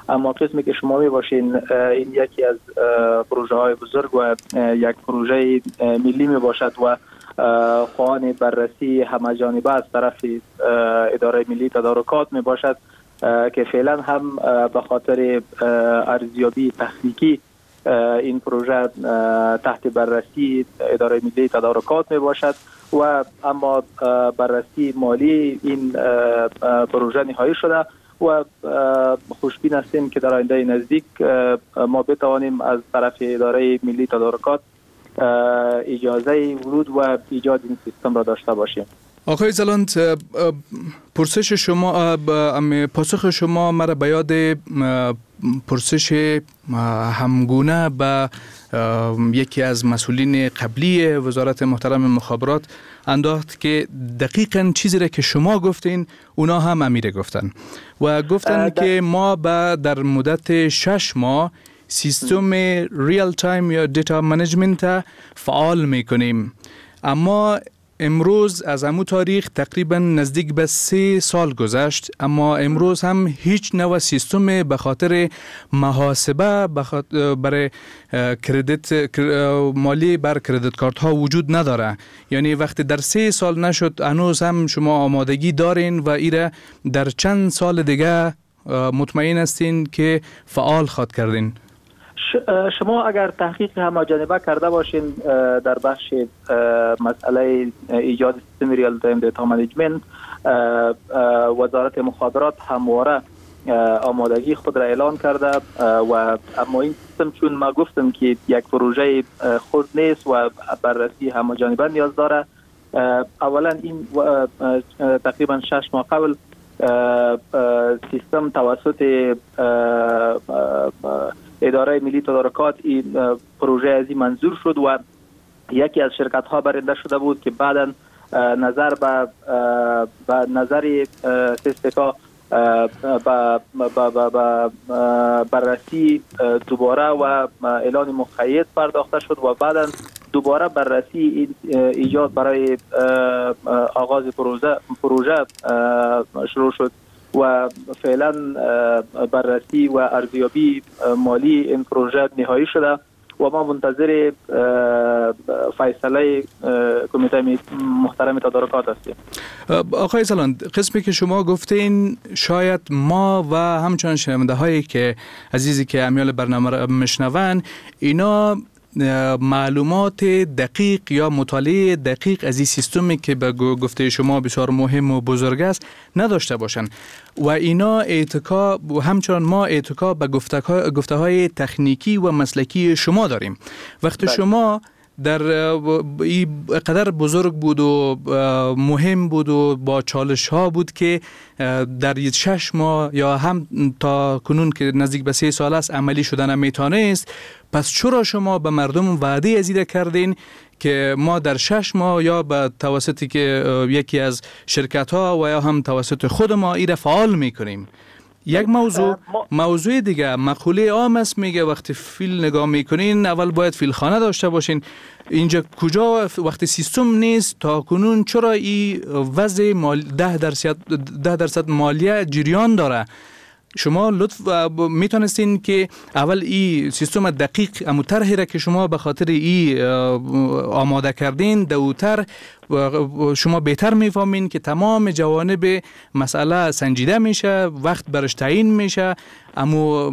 اما قسمی که شما میباشین این یکی از پروژه های بزرگ و یک پروژه ملی میباشد و خواهان بررسی همه جانبه از طرف اداره ملی تدارکات میباشد که فعلا هم به خاطر ارزیابی تخنیکی این پروژه تحت بررسی اداره ملی تدارکات می باشد و اما بررسی مالی این پروژه نهایی شده و خوشبین هستیم که در آینده نزدیک ما بتوانیم از طرف اداره ملی تدارکات اجازه ورود و ایجاد این سیستم را داشته باشیم. آقای زلاند، پرسش شما، پاسخ شما مرا به یاد پرسش همگونه به یکی از مسئولین قبلی وزارت محترم مخابرات انداخت که دقیقاً چیزی را که شما گفتین اونا هم امیر گفتن و گفتن که ما در مدت 6 ماه سیستم ریال تایم یا دیتا منیجمنت فعال میکنیم، اما امروز از همون تاریخ تقریبا نزدیک به 3 سال گذشت، اما امروز هم هیچ نوع سیستم به خاطر محاسبه برای کردیت مالی بر کردیت کارت ها وجود نداره. یعنی وقتی در 3 سال نشد هنوز هم شما آمادگی دارین و ایره در چند سال دیگه مطمئن هستین که فعال خواهد کردین؟ شما اگر تحقیق همه‌جانبه کرده باشین در بخش مسئله ایجاد سیستم ریال تایم دیتا منیجمنت، وزارت مخابرات همواره آمادگی خود را اعلان کرده و اما این سیستم چون ما گفتم که یک پروژه خود نیست و بررسی همه‌جانبه نیاز داره، اولا این تقریبا 6 ماه قبل سیستم توسط اداره ملی تدارکات این پروژه از این منظور شد و یکی از شرکت ها برنده شده بود که بعدا نظر به نظر سیستکا بررسی دوباره و اعلان مقید پرداخته شد و بعدا دوباره بررسی ایجاد برای آغاز پروژه شروع شد و فعلا بررسی و ارزیابی مالی این پروژه نهایی شده و ما منتظر فیصله کمیته محترم تدارکات هستیم. آقای زلاند، قسمی که شما گفتین شاید ما و همچنان شنونده هایی که عزیزی که امیال برنامه را میشنون اینا معلومات دقیق یا مطالعه دقیق از این سیستمی که به گفته شما بسیار مهم و بزرگ است نداشته باشند و اینا اتکا همچنان ما اتکا به گفته های تکنیکی و مسلکی شما داریم. وقتی شما در این قدر بزرگ بود و مهم بود و با چالش ها بود که در 6 ماه یا هم تا کنون که نزدیک به 3 سال است عملی شدن میتانست، پس چرا شما به مردم وعده ازیده کردین که ما در 6 ماه یا به توسطی که یکی از شرکت ها و یا هم توسط خود ما ایره فعال میکنیم؟ یک موضوع دیگه، مقوله عام است میگه وقتی فیل نگاه میکنین اول باید فیل خانه داشته باشین. اینجا کجا وقتی سیستم نیست تا کنون چرا این وضع 10% مالیه جریان داره؟ شما لطف میتونستین که اول این سیستم دقیق امو طرحی را که شما به خاطر این آماده کردین دوتر شما بهتر میفهمین که تمام جوانب مسئله سنجیده میشه، وقت برش تعیین میشه، اما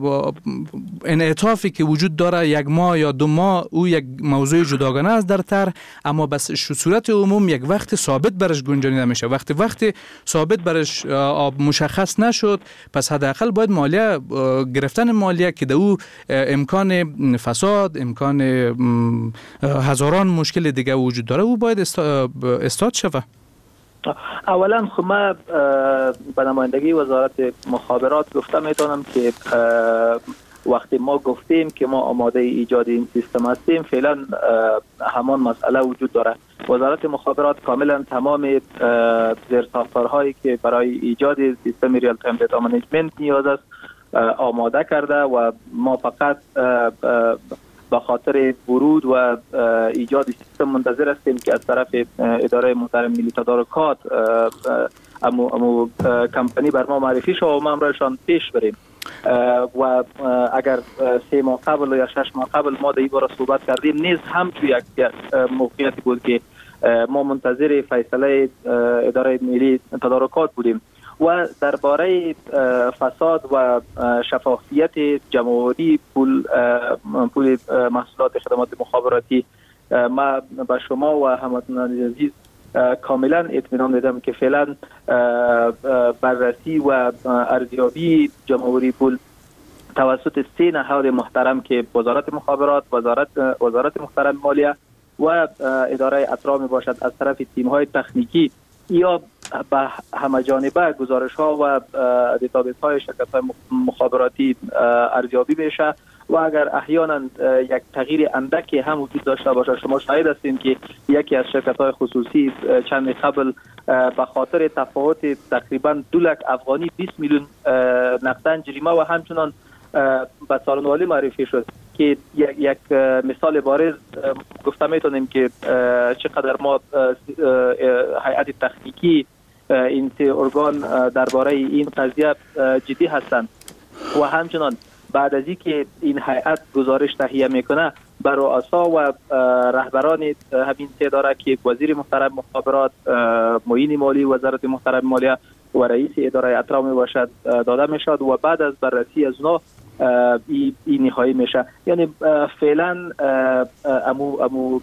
انعطافی که وجود داره 1 ماه یا 2 ماه او یک موضوع جداگانه است در طرح، اما بس صورت عموم یک وقت ثابت برش گنجانیده میشه. وقت ثابت برش مشخص نشد پس حداقل باید مالیه گرفتن مالیه که او امکان فساد، امکان هزاران مشکل دیگه وجود داره او باید استاد شوه. اولا خب ما به نمایندگی وزارت مخابرات گفته میتونم که وقتی ما گفتیم که ما آماده ایجاد این سیستم هستیم فعلا همان مسئله وجود داره. وزارت مخابرات کاملا تمام زیرساختارهایی که برای ایجاد سیستم ریال تایم دیتا منیجمنت نیاز است آماده کرده و ما فقط به خاطر ورود و ایجاد سیستم منتظر هستیم که از طرف اداره محترم ملی تدارکات امو کمپانی بر ما معرفی شد و ما امرایشان پیش بریم. و اگر 3 ماه قبل یا 6 ماه قبل ما در این باره صحبت کردیم، نیز هم توی یک موقعیتی بود که ما منتظر فیصله اداره ملی تدارکات بودیم و درباره فساد و شفافیت جمع‌آوری پول محصولات خدمات مخابراتی ما به شما و هموطنان عزیز کاملا اطمینان میدم که فعلا بررسی و ارزیابی جمع‌آوری پول توسط 3 نهاد محترم که وزارت مخابرات، وزارت محترم مالیه و اداره اطراع می باشد از طرف تیم‌های تکنیکی یا به همه جانبه گزارش‌ها و دیتابیس‌های شرکت‌های مخابراتی ارزیابی میشه و اگر احیانا یک تغییر اندکی هم وجود داشته باشه، شما شاهد هستین که یکی از شرکت‌های خصوصی چند قبل به خاطر تفاوت تقریبا 2 لک افغانی 20 میلیون نقداً جریمه و همچنان به سالن‌والی معرفی شد که یک مثال بارز گفته میتونیم که چقدر ما هیئت تحقیقی این 3 ارگان درباره این قضیه جدی هستند و همچنان بعد از اینکه این هیئت گزارش تهیه میکنه بر رؤسا و رهبران همین 3 اداره که وزیر محترم مخابرات، معین مالی وزارت محترم مالیه و رئیس اداره اطراع می باشد داده میشد و بعد از بررسی از اونا این نهایی میشه. یعنی فعلا امو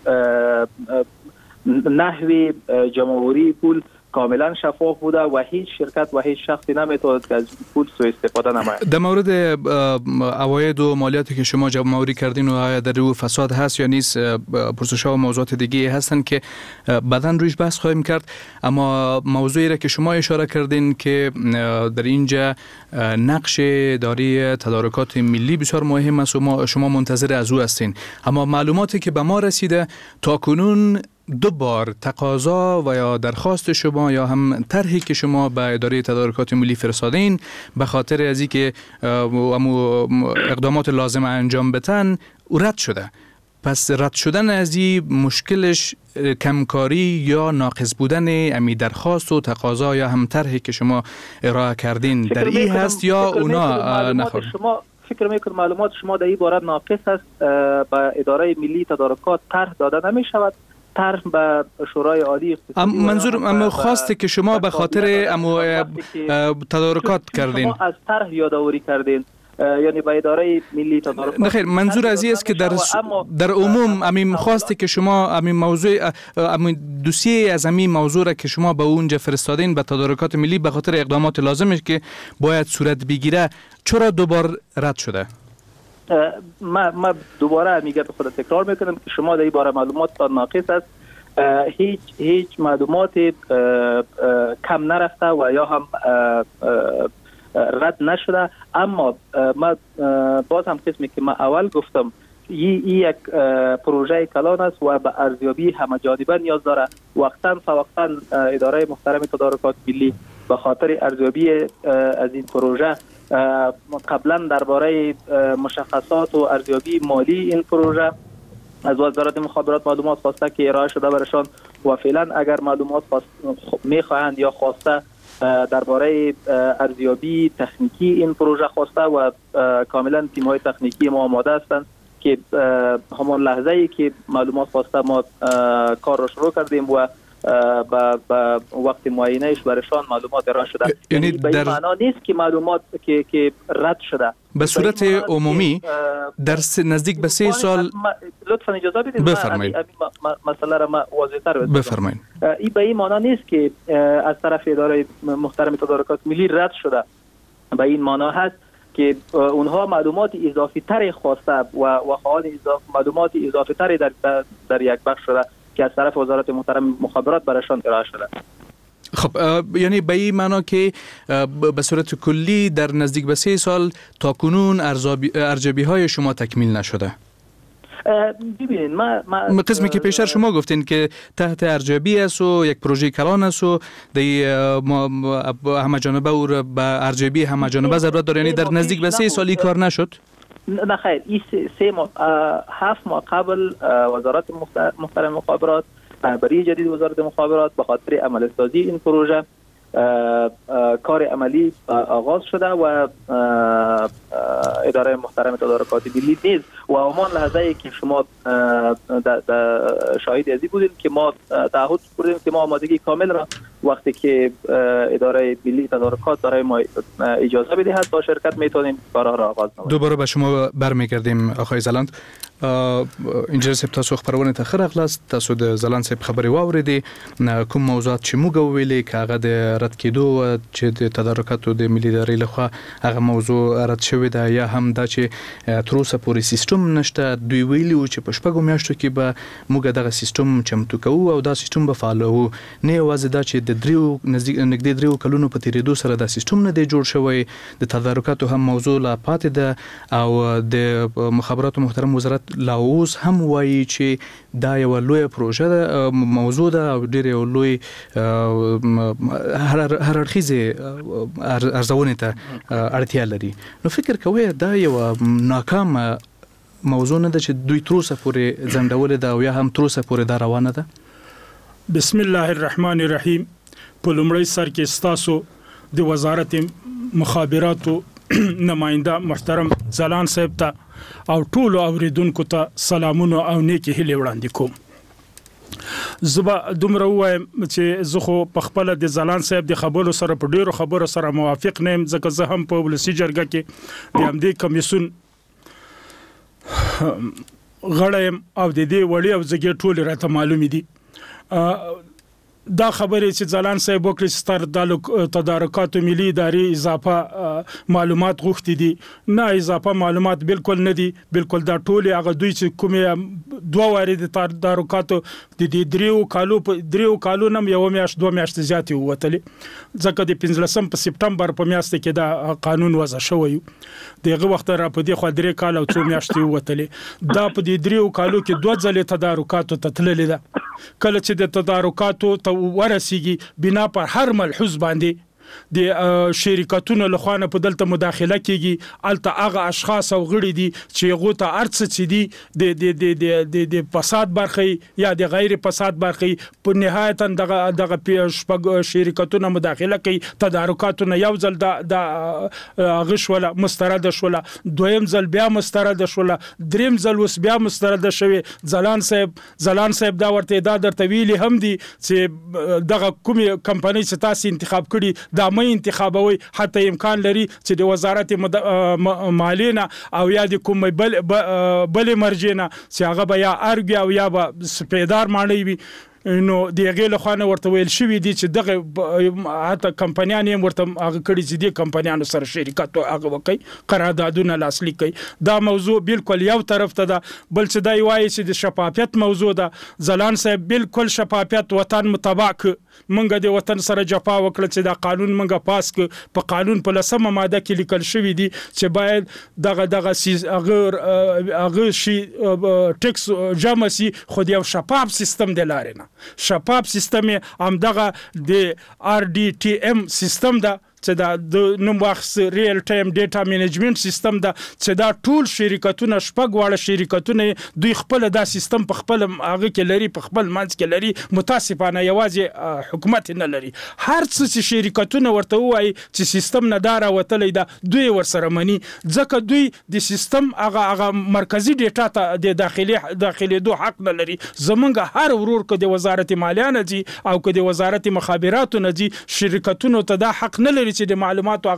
نحوی جمع‌آوری پول کاملا شفاف بوده و هیچ شرکت و هیچ شخصی نمیتواند که از پول سوء استفاده نماید. در مورد عواید و مالیاتی که شما جمع‌آوری کردین و در روی فساد هست یا نیست، پرسش‌ها و موضوعات دیگه هستن که بعداً رویش بحث خواهیم کرد، اما موضوعی را که شما اشاره کردین که در اینجا نقش اداره تدارکات ملی بسیار مهم است و شما منتظر از او هستین، اما معلوماتی که به ما رسیده تاکنون 2 بار تقاضا و یا درخواست شما یا هم طرحی که شما به اداره تدارکات ملی فرستادین به خاطر از اینکه اقدامات لازم انجام بدن رد شده. پس رد شدن از این مشکلش کمکاری یا ناقص بودن امی درخواست و تقاضا یا هم طرحی که شما ارائه کردین در این هست یا اونا نخورد؟ فکر میکنم معلومات شما در این باره ناقص است. به اداره ملی تدارکات طرح داده نمی شود، طرح به شورای عالی اقتصادی. منظور خواسته که شما به خاطر تدارکات کردین. شما از طرح یادآوری کردین، یعنی به اداره ملی تدارکات. نخیر، منظور از است که در عموم امین خواسته که شما امین موضوع امین دوسیه از امین موضوع را که شما به اونجا فرستادین به تدارکات ملی به خاطر اقدامات لازمش که باید صورت بگیره، چرا 2 بار رد شده؟ ما دوباره میگه به خود تکرار میکنم که شما در این باره معلومات ناقص است. هیچ معلومات کم نرفته و یا هم رد نشده، اما ما باز هم قسمی که ما اول گفتم این یک پروژه کلان است و به ارزیابی همه جانبه نیاز داره. وقتاً فوقتاً اداره محترم تدارکات ملی به خاطر ارزیابی از این پروژه قبلا درباره مشخصات و ارزیابی مالی این پروژه از وزارت مخابرات معلومات خواسته که ارائه شده برشان و فعلا اگر معلومات میخواهند یا خواسته درباره ارزیابی تکنیکی این پروژه خواسته و کاملا تیم‌های تکنیکی ما آماده هستند که همان لحظه ای که معلومات خواسته ما کار را شروع کردیم و با وقت معینهش برشان معلومات ارائه شده. یعنی به این معنا نیست که معلومات که رد شده. به صورت عمومی در نزدیک به 3 سال لطفا اجازه بدید بفرمایید مسئله را ما واضح‌تر بگم. بفرمایید. این به این معنا نیست که از طرف اداره محترم تدارکات ملی رد شده. به این معنا هست که اونها معلومات اضافی تری خواسته و خواهان معلومات اضافی تری در یک بخش شده که از طرف وزارت محترم مخابرات برایشان ارائه شده. خب یعنی به این معنا که به صورت کلی در نزدیک به 3 سال تا کنون ارزیابی های شما تکمیل نشده. ببینید ما قسمی که پیشتر شما گفتین که تحت ارزیابی است و یک پروژه کلان است و همه جانبه و به ارزیابی همه جانبه ضرورت داره، یعنی در نزدیک به 3 سال کار نشد؟ نه خیر، این 7 ماه قبل وزارت محترم مخابرات رهبری جدید وزارت مخابرات به خاطر عمل سازی این پروژه کار عملی آغاز شده و اداره محترم تدارکات ملی نیز و همان لحظه ای که شما شاهد ازی بودیم که ما تعهد کردیم که ما آمادگی کامل را وقتی که اداره ملی تدارکات برای ما اجازه بدهد با شرکت میتونیم کارها را آغاز نماییم. دوباره به شما برمیگردیم آقای زلاند. انجینر صاحب تاسو خبرونه ته خرغلاست، تاسو د زلاند صاحب خبري واوریدي کوم موضوعات چې موږ ویلې کاغه د رد کېدو چې د تدارکاتو د ملي ادارې لخوا هغه موضوع رد شوی دا یا هم دا چې تر اوسه پورې سیستم نشته. دوی ویلي چې په شپږو میاشتو کې به موږ دغه سیستم چمتو کوو او دا سیستم به فعال وو. نه یوازې دا چې د نږدې 3 کلونو په تیریدو سره دا سیستم نه دی جوړ شوی، د تدارکاتو هم موضوع لا پاتې ده او د مخابراتو محترم وزارت لا اوس هم وایي چې دا یو لوی پروژه ده، موضوع ده او ډېر یو لوی هر اړخیزه ارزونه ته اړتیا لري. نو فکر کوئ دا یو ناکام موضوع نه ده چې دوی تر اوسه پورې ځنډولې ده او یا هم تر اوسه پورې دا روانه ده؟ بسم الله الرحمن الرحیم. په لومړي سر کې ستاسو د وزارت مخابراتو نماینده محترم زلاند صاحب ته او ټولو اوریدونکو ته سلامونه او نیکی هیلې وړاندې کوم. زبا دومره وایم چې زه خو په خپل د زلاند صاحب د خبرو سره په ډیرو خبرو سره موافق نه یم، ځکه زه هم په ولسی جرګه کې د همدې کمیسیون غړی یم او د دې وړې او زګې ټولې راته معلومې دي. دا خبرې چې زلاند صاحب وکړي ستر د تدارکاتو ملي ادارې اضافه معلومات غوښتي دي، نه اضافه معلومات بالکل نه دي، بالکل دا ټول هغه دوی چې کومې 2 وارې د تدارکاتو د 3 کالو نم یو میاشت 2 میاشتې زیاتې ووتلې، ځکه د 15 په سپټمبر په میاشت کې دا قانون وضع شوی دغه وخت را په دې خو 3 کال او 2 میاشتې ووتلې. دا په دې 3 کالو کې 2 ځلې تدارکاتو ته تللې ده. کله چې د تدارکاتو ته ورسیږي بنا پر هر ملحوظ باندې د شرکتونو لخوا په دلته مداخله کیږي، الته هغه اشخاص او غړي دي چې هغه ته ارڅ چې دي د فساد برخې یا د غیر فساد برخې په نهایت دغه شپږ شرکتونو مداخله کوي. تدارکاتونه یو ځل د غشوله مسترد شوله، دویم ځل بیا مسترد شوله، دریم ځل وس بیا مسترد شوی. زلاند صاحب دا ورته دا درته ویلي هم دي چې دغه کومه کمپنۍ چې تاسو انتخاب کړي دا مې انتخابوي، حتی امکان لري چې د وزارت مالیه او یا د کوم بل مرجینه چې هغه به یا ارګ او یا به سپیدار معنی وي. نو دغه له خوانه ورته ویل شوی دي چې دغه حتی کمپنیان هم ورته هغه کړي چې د کمپنیانو سره شریکت هغه وکي، قراردادونه لاسلیک کوي. دا موضوع بالکل یو طرف ته ده. بل څه دی وایي چې د شفافیت موضوع ده. زلاند صاحب بالکل شفافیت وطن مطابق منګه د وطن سره جفا وکړه چې دا قانون منګه پاس ک په قانون په 10 ماده کې لیکل شوی دي چې باید دغه هغه شي ټیکس جمع سي، خو یو شفاف سیستم د لارې نه شفاف سیستم هم دغه د RDTM سیستم ده چې دا د نوم واخص ریل ټایم ډیټا منیجمنت سیستم ده چې دا ټول شرکتونه شپږ واړه شرکتونه دوی خپل دا سیستم په خپل هغه کې لري، په خپل منځ کې لري. متاسفانه یوازې حکومت نه لري. هر څه چې شرکتونه ورته وایي چې سیستم نه دارا وتلی ده دوی ورسره مني، ځکه دوی د سیستم هغه مرکزی ډیټا ته د داخلي دو حق نه لري. زمونږ هر ورور که د وزارت مالیه نه دي او که د وزارت مخابراتو نه دي، شرکتونو ته دا حق نه لري چې د معلوماتو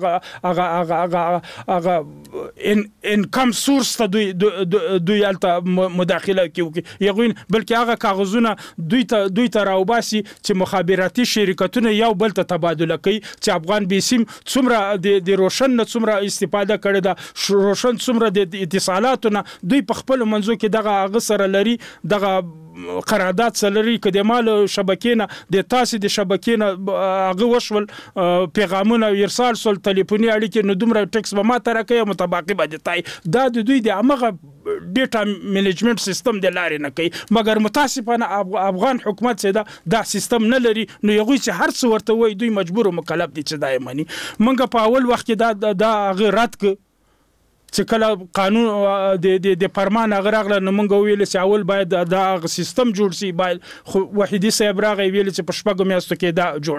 هغه انکم سورس ته دوی الته مداخله کوي، یغوین بلکې هغه کاغذونه دوی ته راوباسي چې مخابراتي شرکتونه یو بل ته تبادله کوي چې افغان بیسیم څومره د روشن نه څومره استفاده کړي ده، روشن څومره د اتصالاتو نه دوی په خپل منځو کې دغه سره لري، دغه قرارداد سلري که د مال شبکې نه د تاسې د شبکې نه هغه وشول پیغامونه ارسال سول تلیفوني اړیکې، نو دومره ټیکس به ما ته راکوي مطابقي به د تای. دا د دوی د همغه ډیټا منیجمنت سیستم د لارې نه کوي، مګر متاسفانه افغان حکومت چې دا سیستم نه لري. نو هغوی چې هر څه ورته وایي دوی مجبور او مکلف دي چې دا یې مني. موږ په اول وخت کې دا هغه رد که چې کله قانون د فرمان هغه راغله، نو موږ ویل چې اول باید دا سیستم جوړ شي. باید خو وحیدي صاحب راغی ویل چې په 6 میاشتو کې دا جوړو،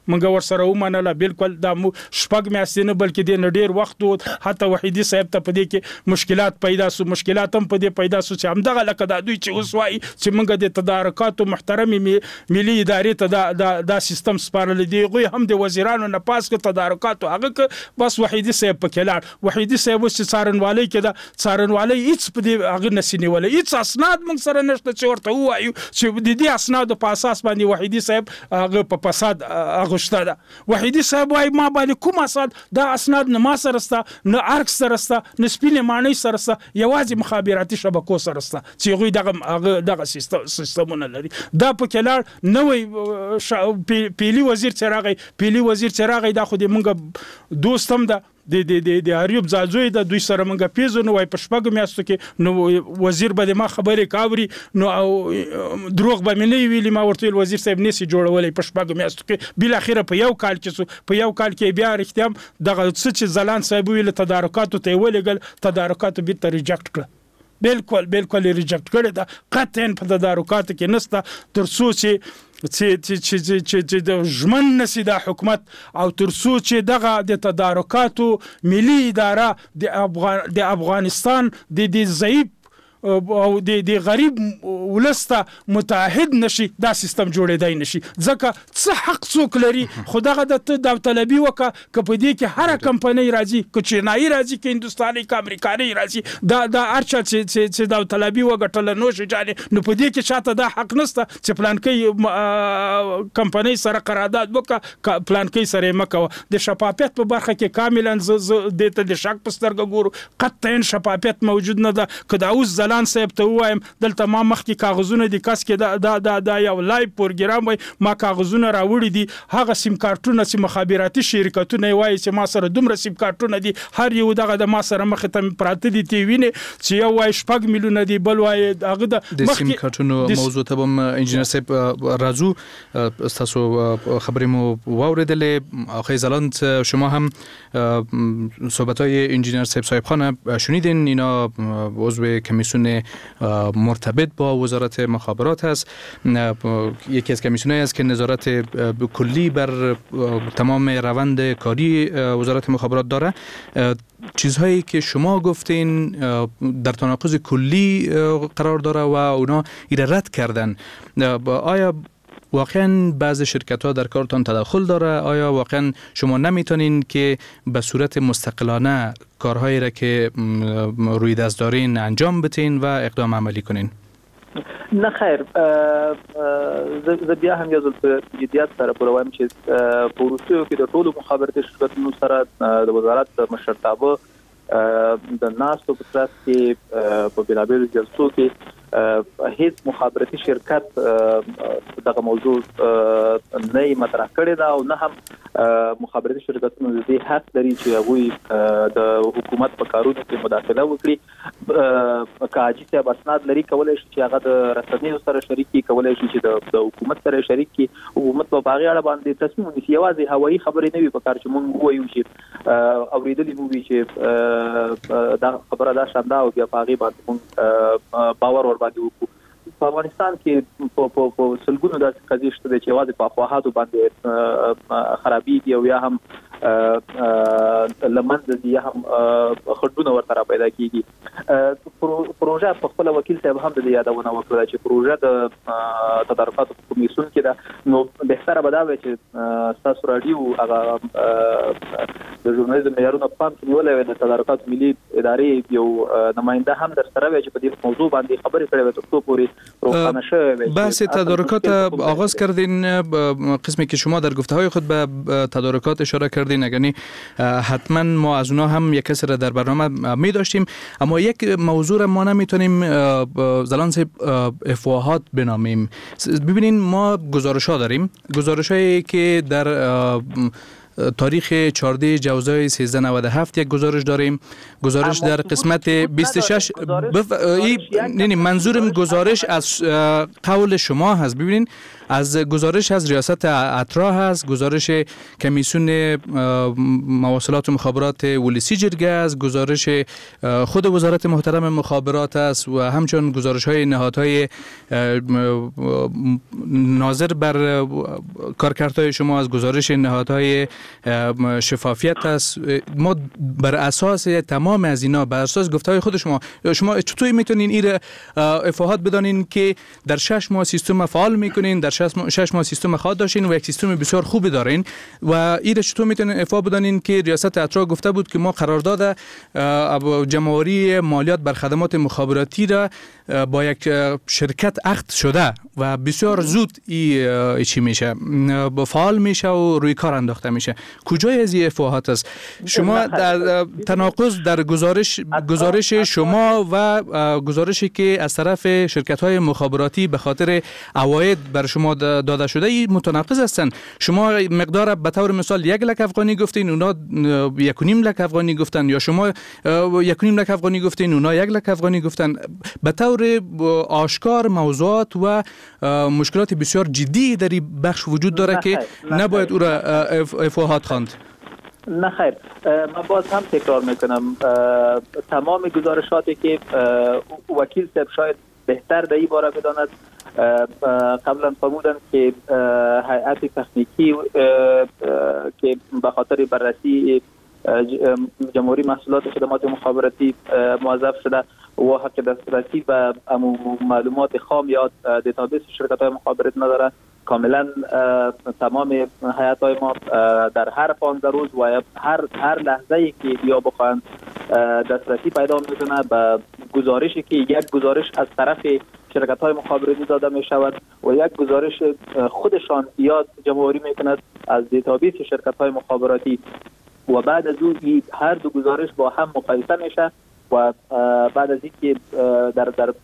موږ ورسره ومنله بالکل دا شپږ میاشتې نه بلکې د ډیر وخت و حتی وحیدی صاحب ته په دې کې مشکلات پیدا سو مشکلات هم په دې پیدا سو چې همدغه لکه دا دوی چې اوس وایي چې موږ د تدارکاتو محترمي ملي ادارې ته دا سیستم سپارل دي غوي هم د وزیرانو نه پاس کې تدارکاتو هغه بس وحیدی صاحب په کلاړ وحیدی صاحب چې څارنوالي کې دا څارنوالي هیڅ په دې هغه نسینی ولا هیڅ اسناد موږ سره نشته چې ورته وایو چې د دې اسناد په اساس باندې وحیدی صاحب هغه په فساد اغشته ده وحیدی صاحب وايي ما باندې کوم اسناد دا اسناد نه ما سره سره نه ارک سره سره نه سپینې معنی سره سره یوازې مخابراتي شبکو سره سره چې غوي دغه سیستمونه لري دا په کلاړ نوې پیلی وزیر چراغی دا خو د موږ دوستم ده د اریوب زازوی د دوی سره موږ پیژنو وای په شپږ میاشتو کې نو وزیر به ما خبرې کاوري نو او دروغ به مې نه ویلي ما ورته وزیر صاحب نسی جوړولې په شپږ میاشتو کې بل اخیره په یو کال کې بیا رښتیا دغه څه چې زلان صاحب ویل تدارکاتو ته ولګل تدارکاتو به ریجکټ کړ بالکل ریجکټ کړی دا قطعا په تدارکاتو کې نسته تر څو چې د ژمن نسی د حکومت او ترڅو چې دغه د تدارکاتو ملي اداره د افغانستان د ضعیف او د غریب ولسته متحد نشي دا سیستم جوړېدای نشي ځکه څه حق څوک لري خدغه د داوطلبي وکه که په دې کې هر کمپنۍ راځي که چینایي راځي که هندستاني که امریکایي راځي دا ارچا چې داوطلبي وګټل نو شي جانې نو په دې کې شاته دا حق نشته چې پلانکۍ کمپنۍ سره قرارداد وکه پلانکۍ سره مکه د شفافیت په برخه کې کاملا د ته د شک پسترګ ګورو قطعا شفافیت موجود نه ده که دا اوس زلان صاحب ته وایم دلته ما مخکې کاغذونه دي کس کې دا یو لایو پروګرام وای ما کاغذونه راوړي دي هغه سیم کارتونه چې مخابراتي شرکتونه وایي چې ما سره دومره سیم کارتونه دي هر یو دغه د ما سره مخ ته پراته دي تی ویني چې یو وای شپږ میلیونه دي بل وای هغه د سیم کارتونو موضوع ته هم انجنیر صاحب راځو تاسو خبرې مو واوریدلې اخی زلان شما هم صحبت‌های انجینر صاحب خان شنیدین اینا عضو کمیسیون مرتبط با وزارت مخابرات هست یکی از کمیسیون‌هایی است که نظارت کلی بر تمام روند کاری وزارت مخابرات داره چیزهایی که شما گفتین در تناقض کلی قرار داره و اونا ایره رد کردن آیا واقعا بعض شرکت ها در کارتان تدخل داره آیا واقعا شما نمیتونین که به صورت مستقلانه کارهایی را که روی دست دارین انجام بتین و اقدام عملی کنین؟ نه خیر زه بیا هم یو ځل په جدیت سره پروایم چې په وروستیو کې د ټولو مخابراتي شرکتونو سره د وزارت د مشرتابه د ناستو په ترڅ کې په بېلابېلو جلسو کې هیڅ مخابراتي شرکت دغه موضوع نه مطرح کړی دا او نه هم مخابراتي شرکتونو د دې حق لري چې هغوی د حکومت په کارونو کې مداخله وکړي کاجی ته اسناد لري کولای شي چې هغه د رسنیو سره شریکي کولای شي چې د حکومت سره شریکي حکومت په باغ اړه باندې تصمیم ونیسي یوازې هوایي خبرې نه وي په کار چې موږ وایو چې اوریدلې مو وی چې دا خبره دا شاندا او بیا باغ باندې موږ باور ور باندې وکړو په افغانستان کې په سلګونو داسې قضیې شته چې یوازې په افواهاتو باندې خرابېږي او یا هم لمنځه دي یا هم خډونه ورته را پیدا کېږي پروژه په خپل وکیل صاحب هم د یادونه وکړه چې پروژه د تدارکاتو په کمیسیون کې ده نو بهتره به دا وي چې ستاسو راډیو هغه د ژورنالیزم معیارونه په پام کې نیولی وي د تدارکاتو ملي ادارې یو نماینده هم در سره وي چې په دې موضوع باندې خبرې کړې وي تر څو پورې روښانه شوی وي. بحث تدارکات آغاز کردین قسمی که شما در گفته‌های خود به تدارکات اشاره کردین یعنی حتما ما از اونها هم یک کسی را در برنامه می داشتیم اما یک موضوع را ما نمیتونیم زلان صاحب افواهات بنامیم. ببینین ما گزارش‌ها داریم گزارش‌هایی که در تاریخ 14 جوزای 1397 یک گزارش داریم گزارش در قسمت 26 منظورم گزارش از قول شما هست. ببینین از گزارش از ریاست اترا هست، گزارش کمیسیون مواصلات و مخابرات ولسی جرگه است، گزارش خود وزارت محترم مخابرات است و همچنین گزارش های نهادهای ناظر بر کارکردهای شما از گزارش نهادهای شفافیت است. ما بر اساس تمام از اینا، بر اساس گفته‌های خود شما چطوری میتونین این افاهات بدانین که در 6 ماه سیستم فعال میکنین، در 6 ماه سیستم خواهد داشتین و یک سیستم بسیار خوبی دارین و این چطور میتونین افاها بدانین که ریاست اترا گفته بود که ما قرارداد جمع‌آوری مالیات بر خدمات مخابراتی را با یک شرکت عقد شده و بسیار زود چی میشه فعال میشه و روی کار انداخته میشه. کجای از این افاهات است؟ شما در تناقض در گزارش شما و گزارشی که از طرف شرکت‌های مخابراتی به خاطر عواید بر شما داده شده این متناقض هستن. شما مقدار به طور مثال 1 لک افغانی گفتین، اونا 1.5 لک افغانی گفتن، یا شما 1.5 لک افغانی گفتین، اونا 1 لک افغانی گفتن. به طور آشکار موضوعات و مشکلات بسیار جدی در این بخش وجود داره که نباید او را افاهات خواند. نه خیر، من باز هم تکرار میکنم تمام گزارشاتی که وکیل صاحب شاید بهتر در این باره بداند، قبلا فرمودند که هیئت تکنیکی که به خاطر بررسی جمهوری محصولات خدمات مخابراتی موظف شده و حق دسترسی به معلومات خام یا دیتابیس شرکت‌های مخابراتی نداره. کاملا تمام هیئت‌های ما در هر 15 روز و هر لحظه‌ای که یا بخواهند دسترسی پیدا میکنه به گزارشی که یک گزارش از طرف شرکت‌های مخابراتی داده می شود و یک گزارش خودشان یا جمع‌آوری میکند از دیتابیس شرکت‌های مخابراتی و بعد از اون هر دو گزارش با هم مقایسه میشه و بعد از اینکه در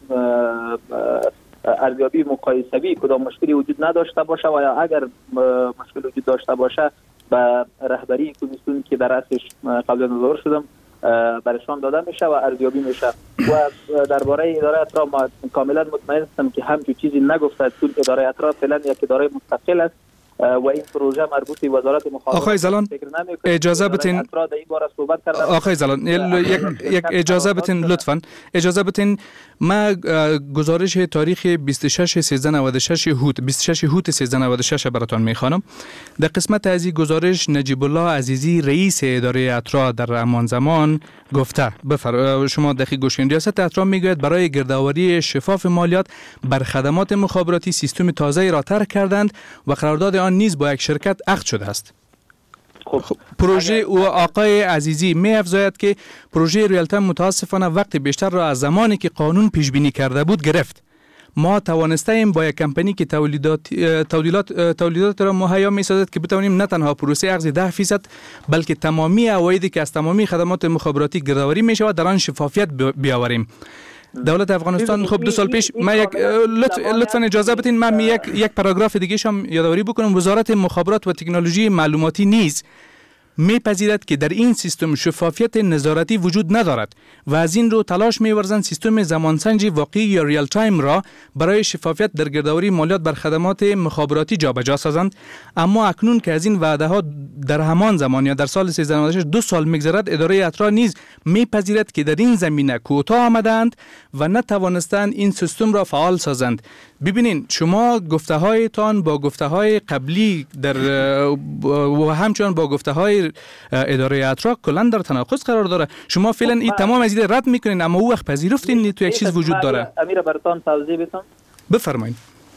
ارزیابی مقایسوی کدام مشکلی وجود نداشته باشه و یا اگر مشکل وجود داشته باشه به رهبری کمیسیون که در اصلش قبل نظر شدم برشان داده میشه و ارزیابی میشه. و درباره اداره اترا ما کاملا مطمئن هستم که همچون چیزی نگفته، چون اداره اترا فعلا یک اداره مستقل است و این پروژه مربوط به وزارت مخابرات. آقای زلان اجازه بدین، آقای زلان یک اجازه بدین لطفاً، اجازه بدین ما گزارش تاریخ 26/1396 هوت 1396 براتون میخوانم. در قسمت از این گزارش نجیب الله عزیزی رئیس اداره اترا در همان زمان گفته، شما دقیق گوش کنید، ریاست اترا میگوید برای گردآوری شفاف مالیات بر خدمات مخابراتی سیستم تازه‌ای را طرح کردند و قرارداد آن نیز با یک شرکت عقد شده است. پروژه و آقای عزیزی می افزاید که پروژه ریالتایم متاسفانه وقت بیشتر را از زمانی که قانون پیش بینی کرده بود گرفت. ما توانستیم با یک کمپانی که تولیدات را مهیا می سازد که بتوانیم نه تنها پروسه اخذ 10% بلکه تمامی عوایدی که از تمامی خدمات مخابراتی گردآوری می شود در آن شفافیت بیاوریم. دولت افغانستان خب 2 سال پیش ما یک لطفاً اجازه بدین من یک پاراگراف دیگه هم یادآوری بکنم. وزارت مخابرات و تکنولوژی معلوماتی نیز میپذیرد که در این سیستم شفافیت نظارتی وجود ندارد و از این رو تلاش می‌ورزند سیستم زمانسنجی واقعی یا ریال تایم را برای شفافیت در گردآوری مالیات بر خدمات مخابراتی جابجا سازند. اما اکنون که از این وعده‌ها در همان زمان یا در سال 1396 2 سال می‌گذرد، اداره اترا نیز میپذیرد که در این زمینه کوتاه آمدند و نتوانستند این سیستم را فعال سازند. ببینین شما گفته‌هایتان با گفته‌های قبلی و همچنان با گفته‌های اداره اترا کلاً در تناقض قرار داره. شما فعلا این تمام از این رد میکنین اما او وقت پذیرفتین تو یک چیز وجود داره. امیر براتون توضیح بدم. بفرمایید.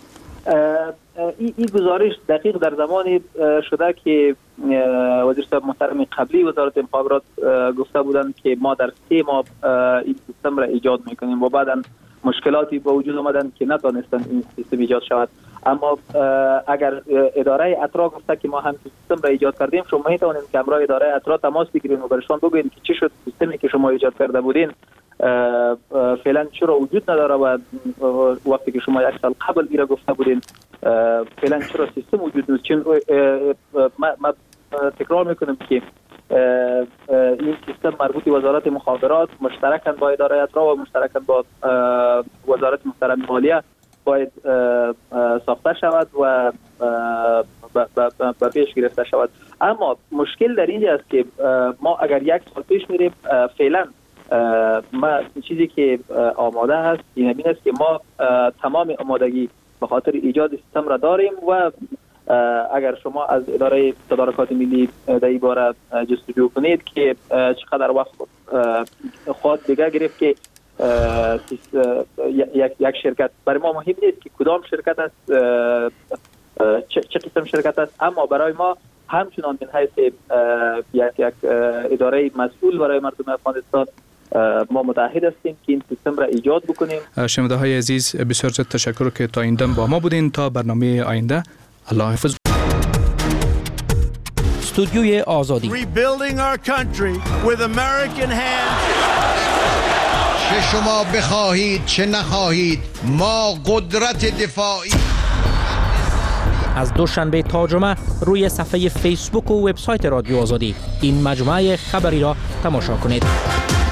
این گزارش دقیق در زمانی شده که وزیر صاحب محترم قبلی وزارت مخابرات گفته بودند که ما در 3 ماه این سیستم را ایجاد میکنیم و بعداً مشکلاتی با وجود آمدن که نتوانستند این سیستم ایجاد شود. اما اگر اداره اترا گفته که ما هم سیستم را ایجاد کردیم، شما میتوانید که همراه اداره اترا تماس بگیرید و برشان بگویید که چی شد سیستمی که شما ایجاد کرده بودین فعلا چرا وجود نداره و وقتی که شما 1 سال قبل ایرا گفته بودین فعلا چرا سیستم وجود نیست. چون ما تکرار میکنم که این سیستم مربوط به وزارت مخابرات مشترکاً با اداره اترا و مشترکاً با وزارت محترم مالیه باید ساخته شود و به پیش گرفته شود. اما مشکل در این است که ما اگر 1 سال پیش میریم، فعلا ما چیزی که آماده هست این است که ما تمام آمادگی به خاطر ایجاد سیستم را داریم و اگر شما از اداره تدارکات ملی در این باره جستجو کنید که چقدر وقت خود دیگه گرفت که یک شرکت، برای ما مهم نیست که کدام شرکت است، چه قسم شرکت است، اما برای ما همچنان من حیث یک اداره مسئول برای مردم افغانستان ما متحد هستیم که این سیستم را ایجاد بکنیم. شنونده های عزیز، بسیار زیاد تشکر که تا این دم با ما بودین. تا برنامه آینده، الله حافظ. استودیوی آزادی. Rebuilding our country with American hands. چه شما بخواهید چه نخواهید، ما قدرت دفاعی. از دوشنبه تا جمعه روی صفحه فیسبوک و وبسایت رادیو آزادی این مجموعه خبری را تماشا کنید.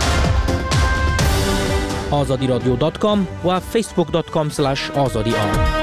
azadi radio.com و facebook.com/azadi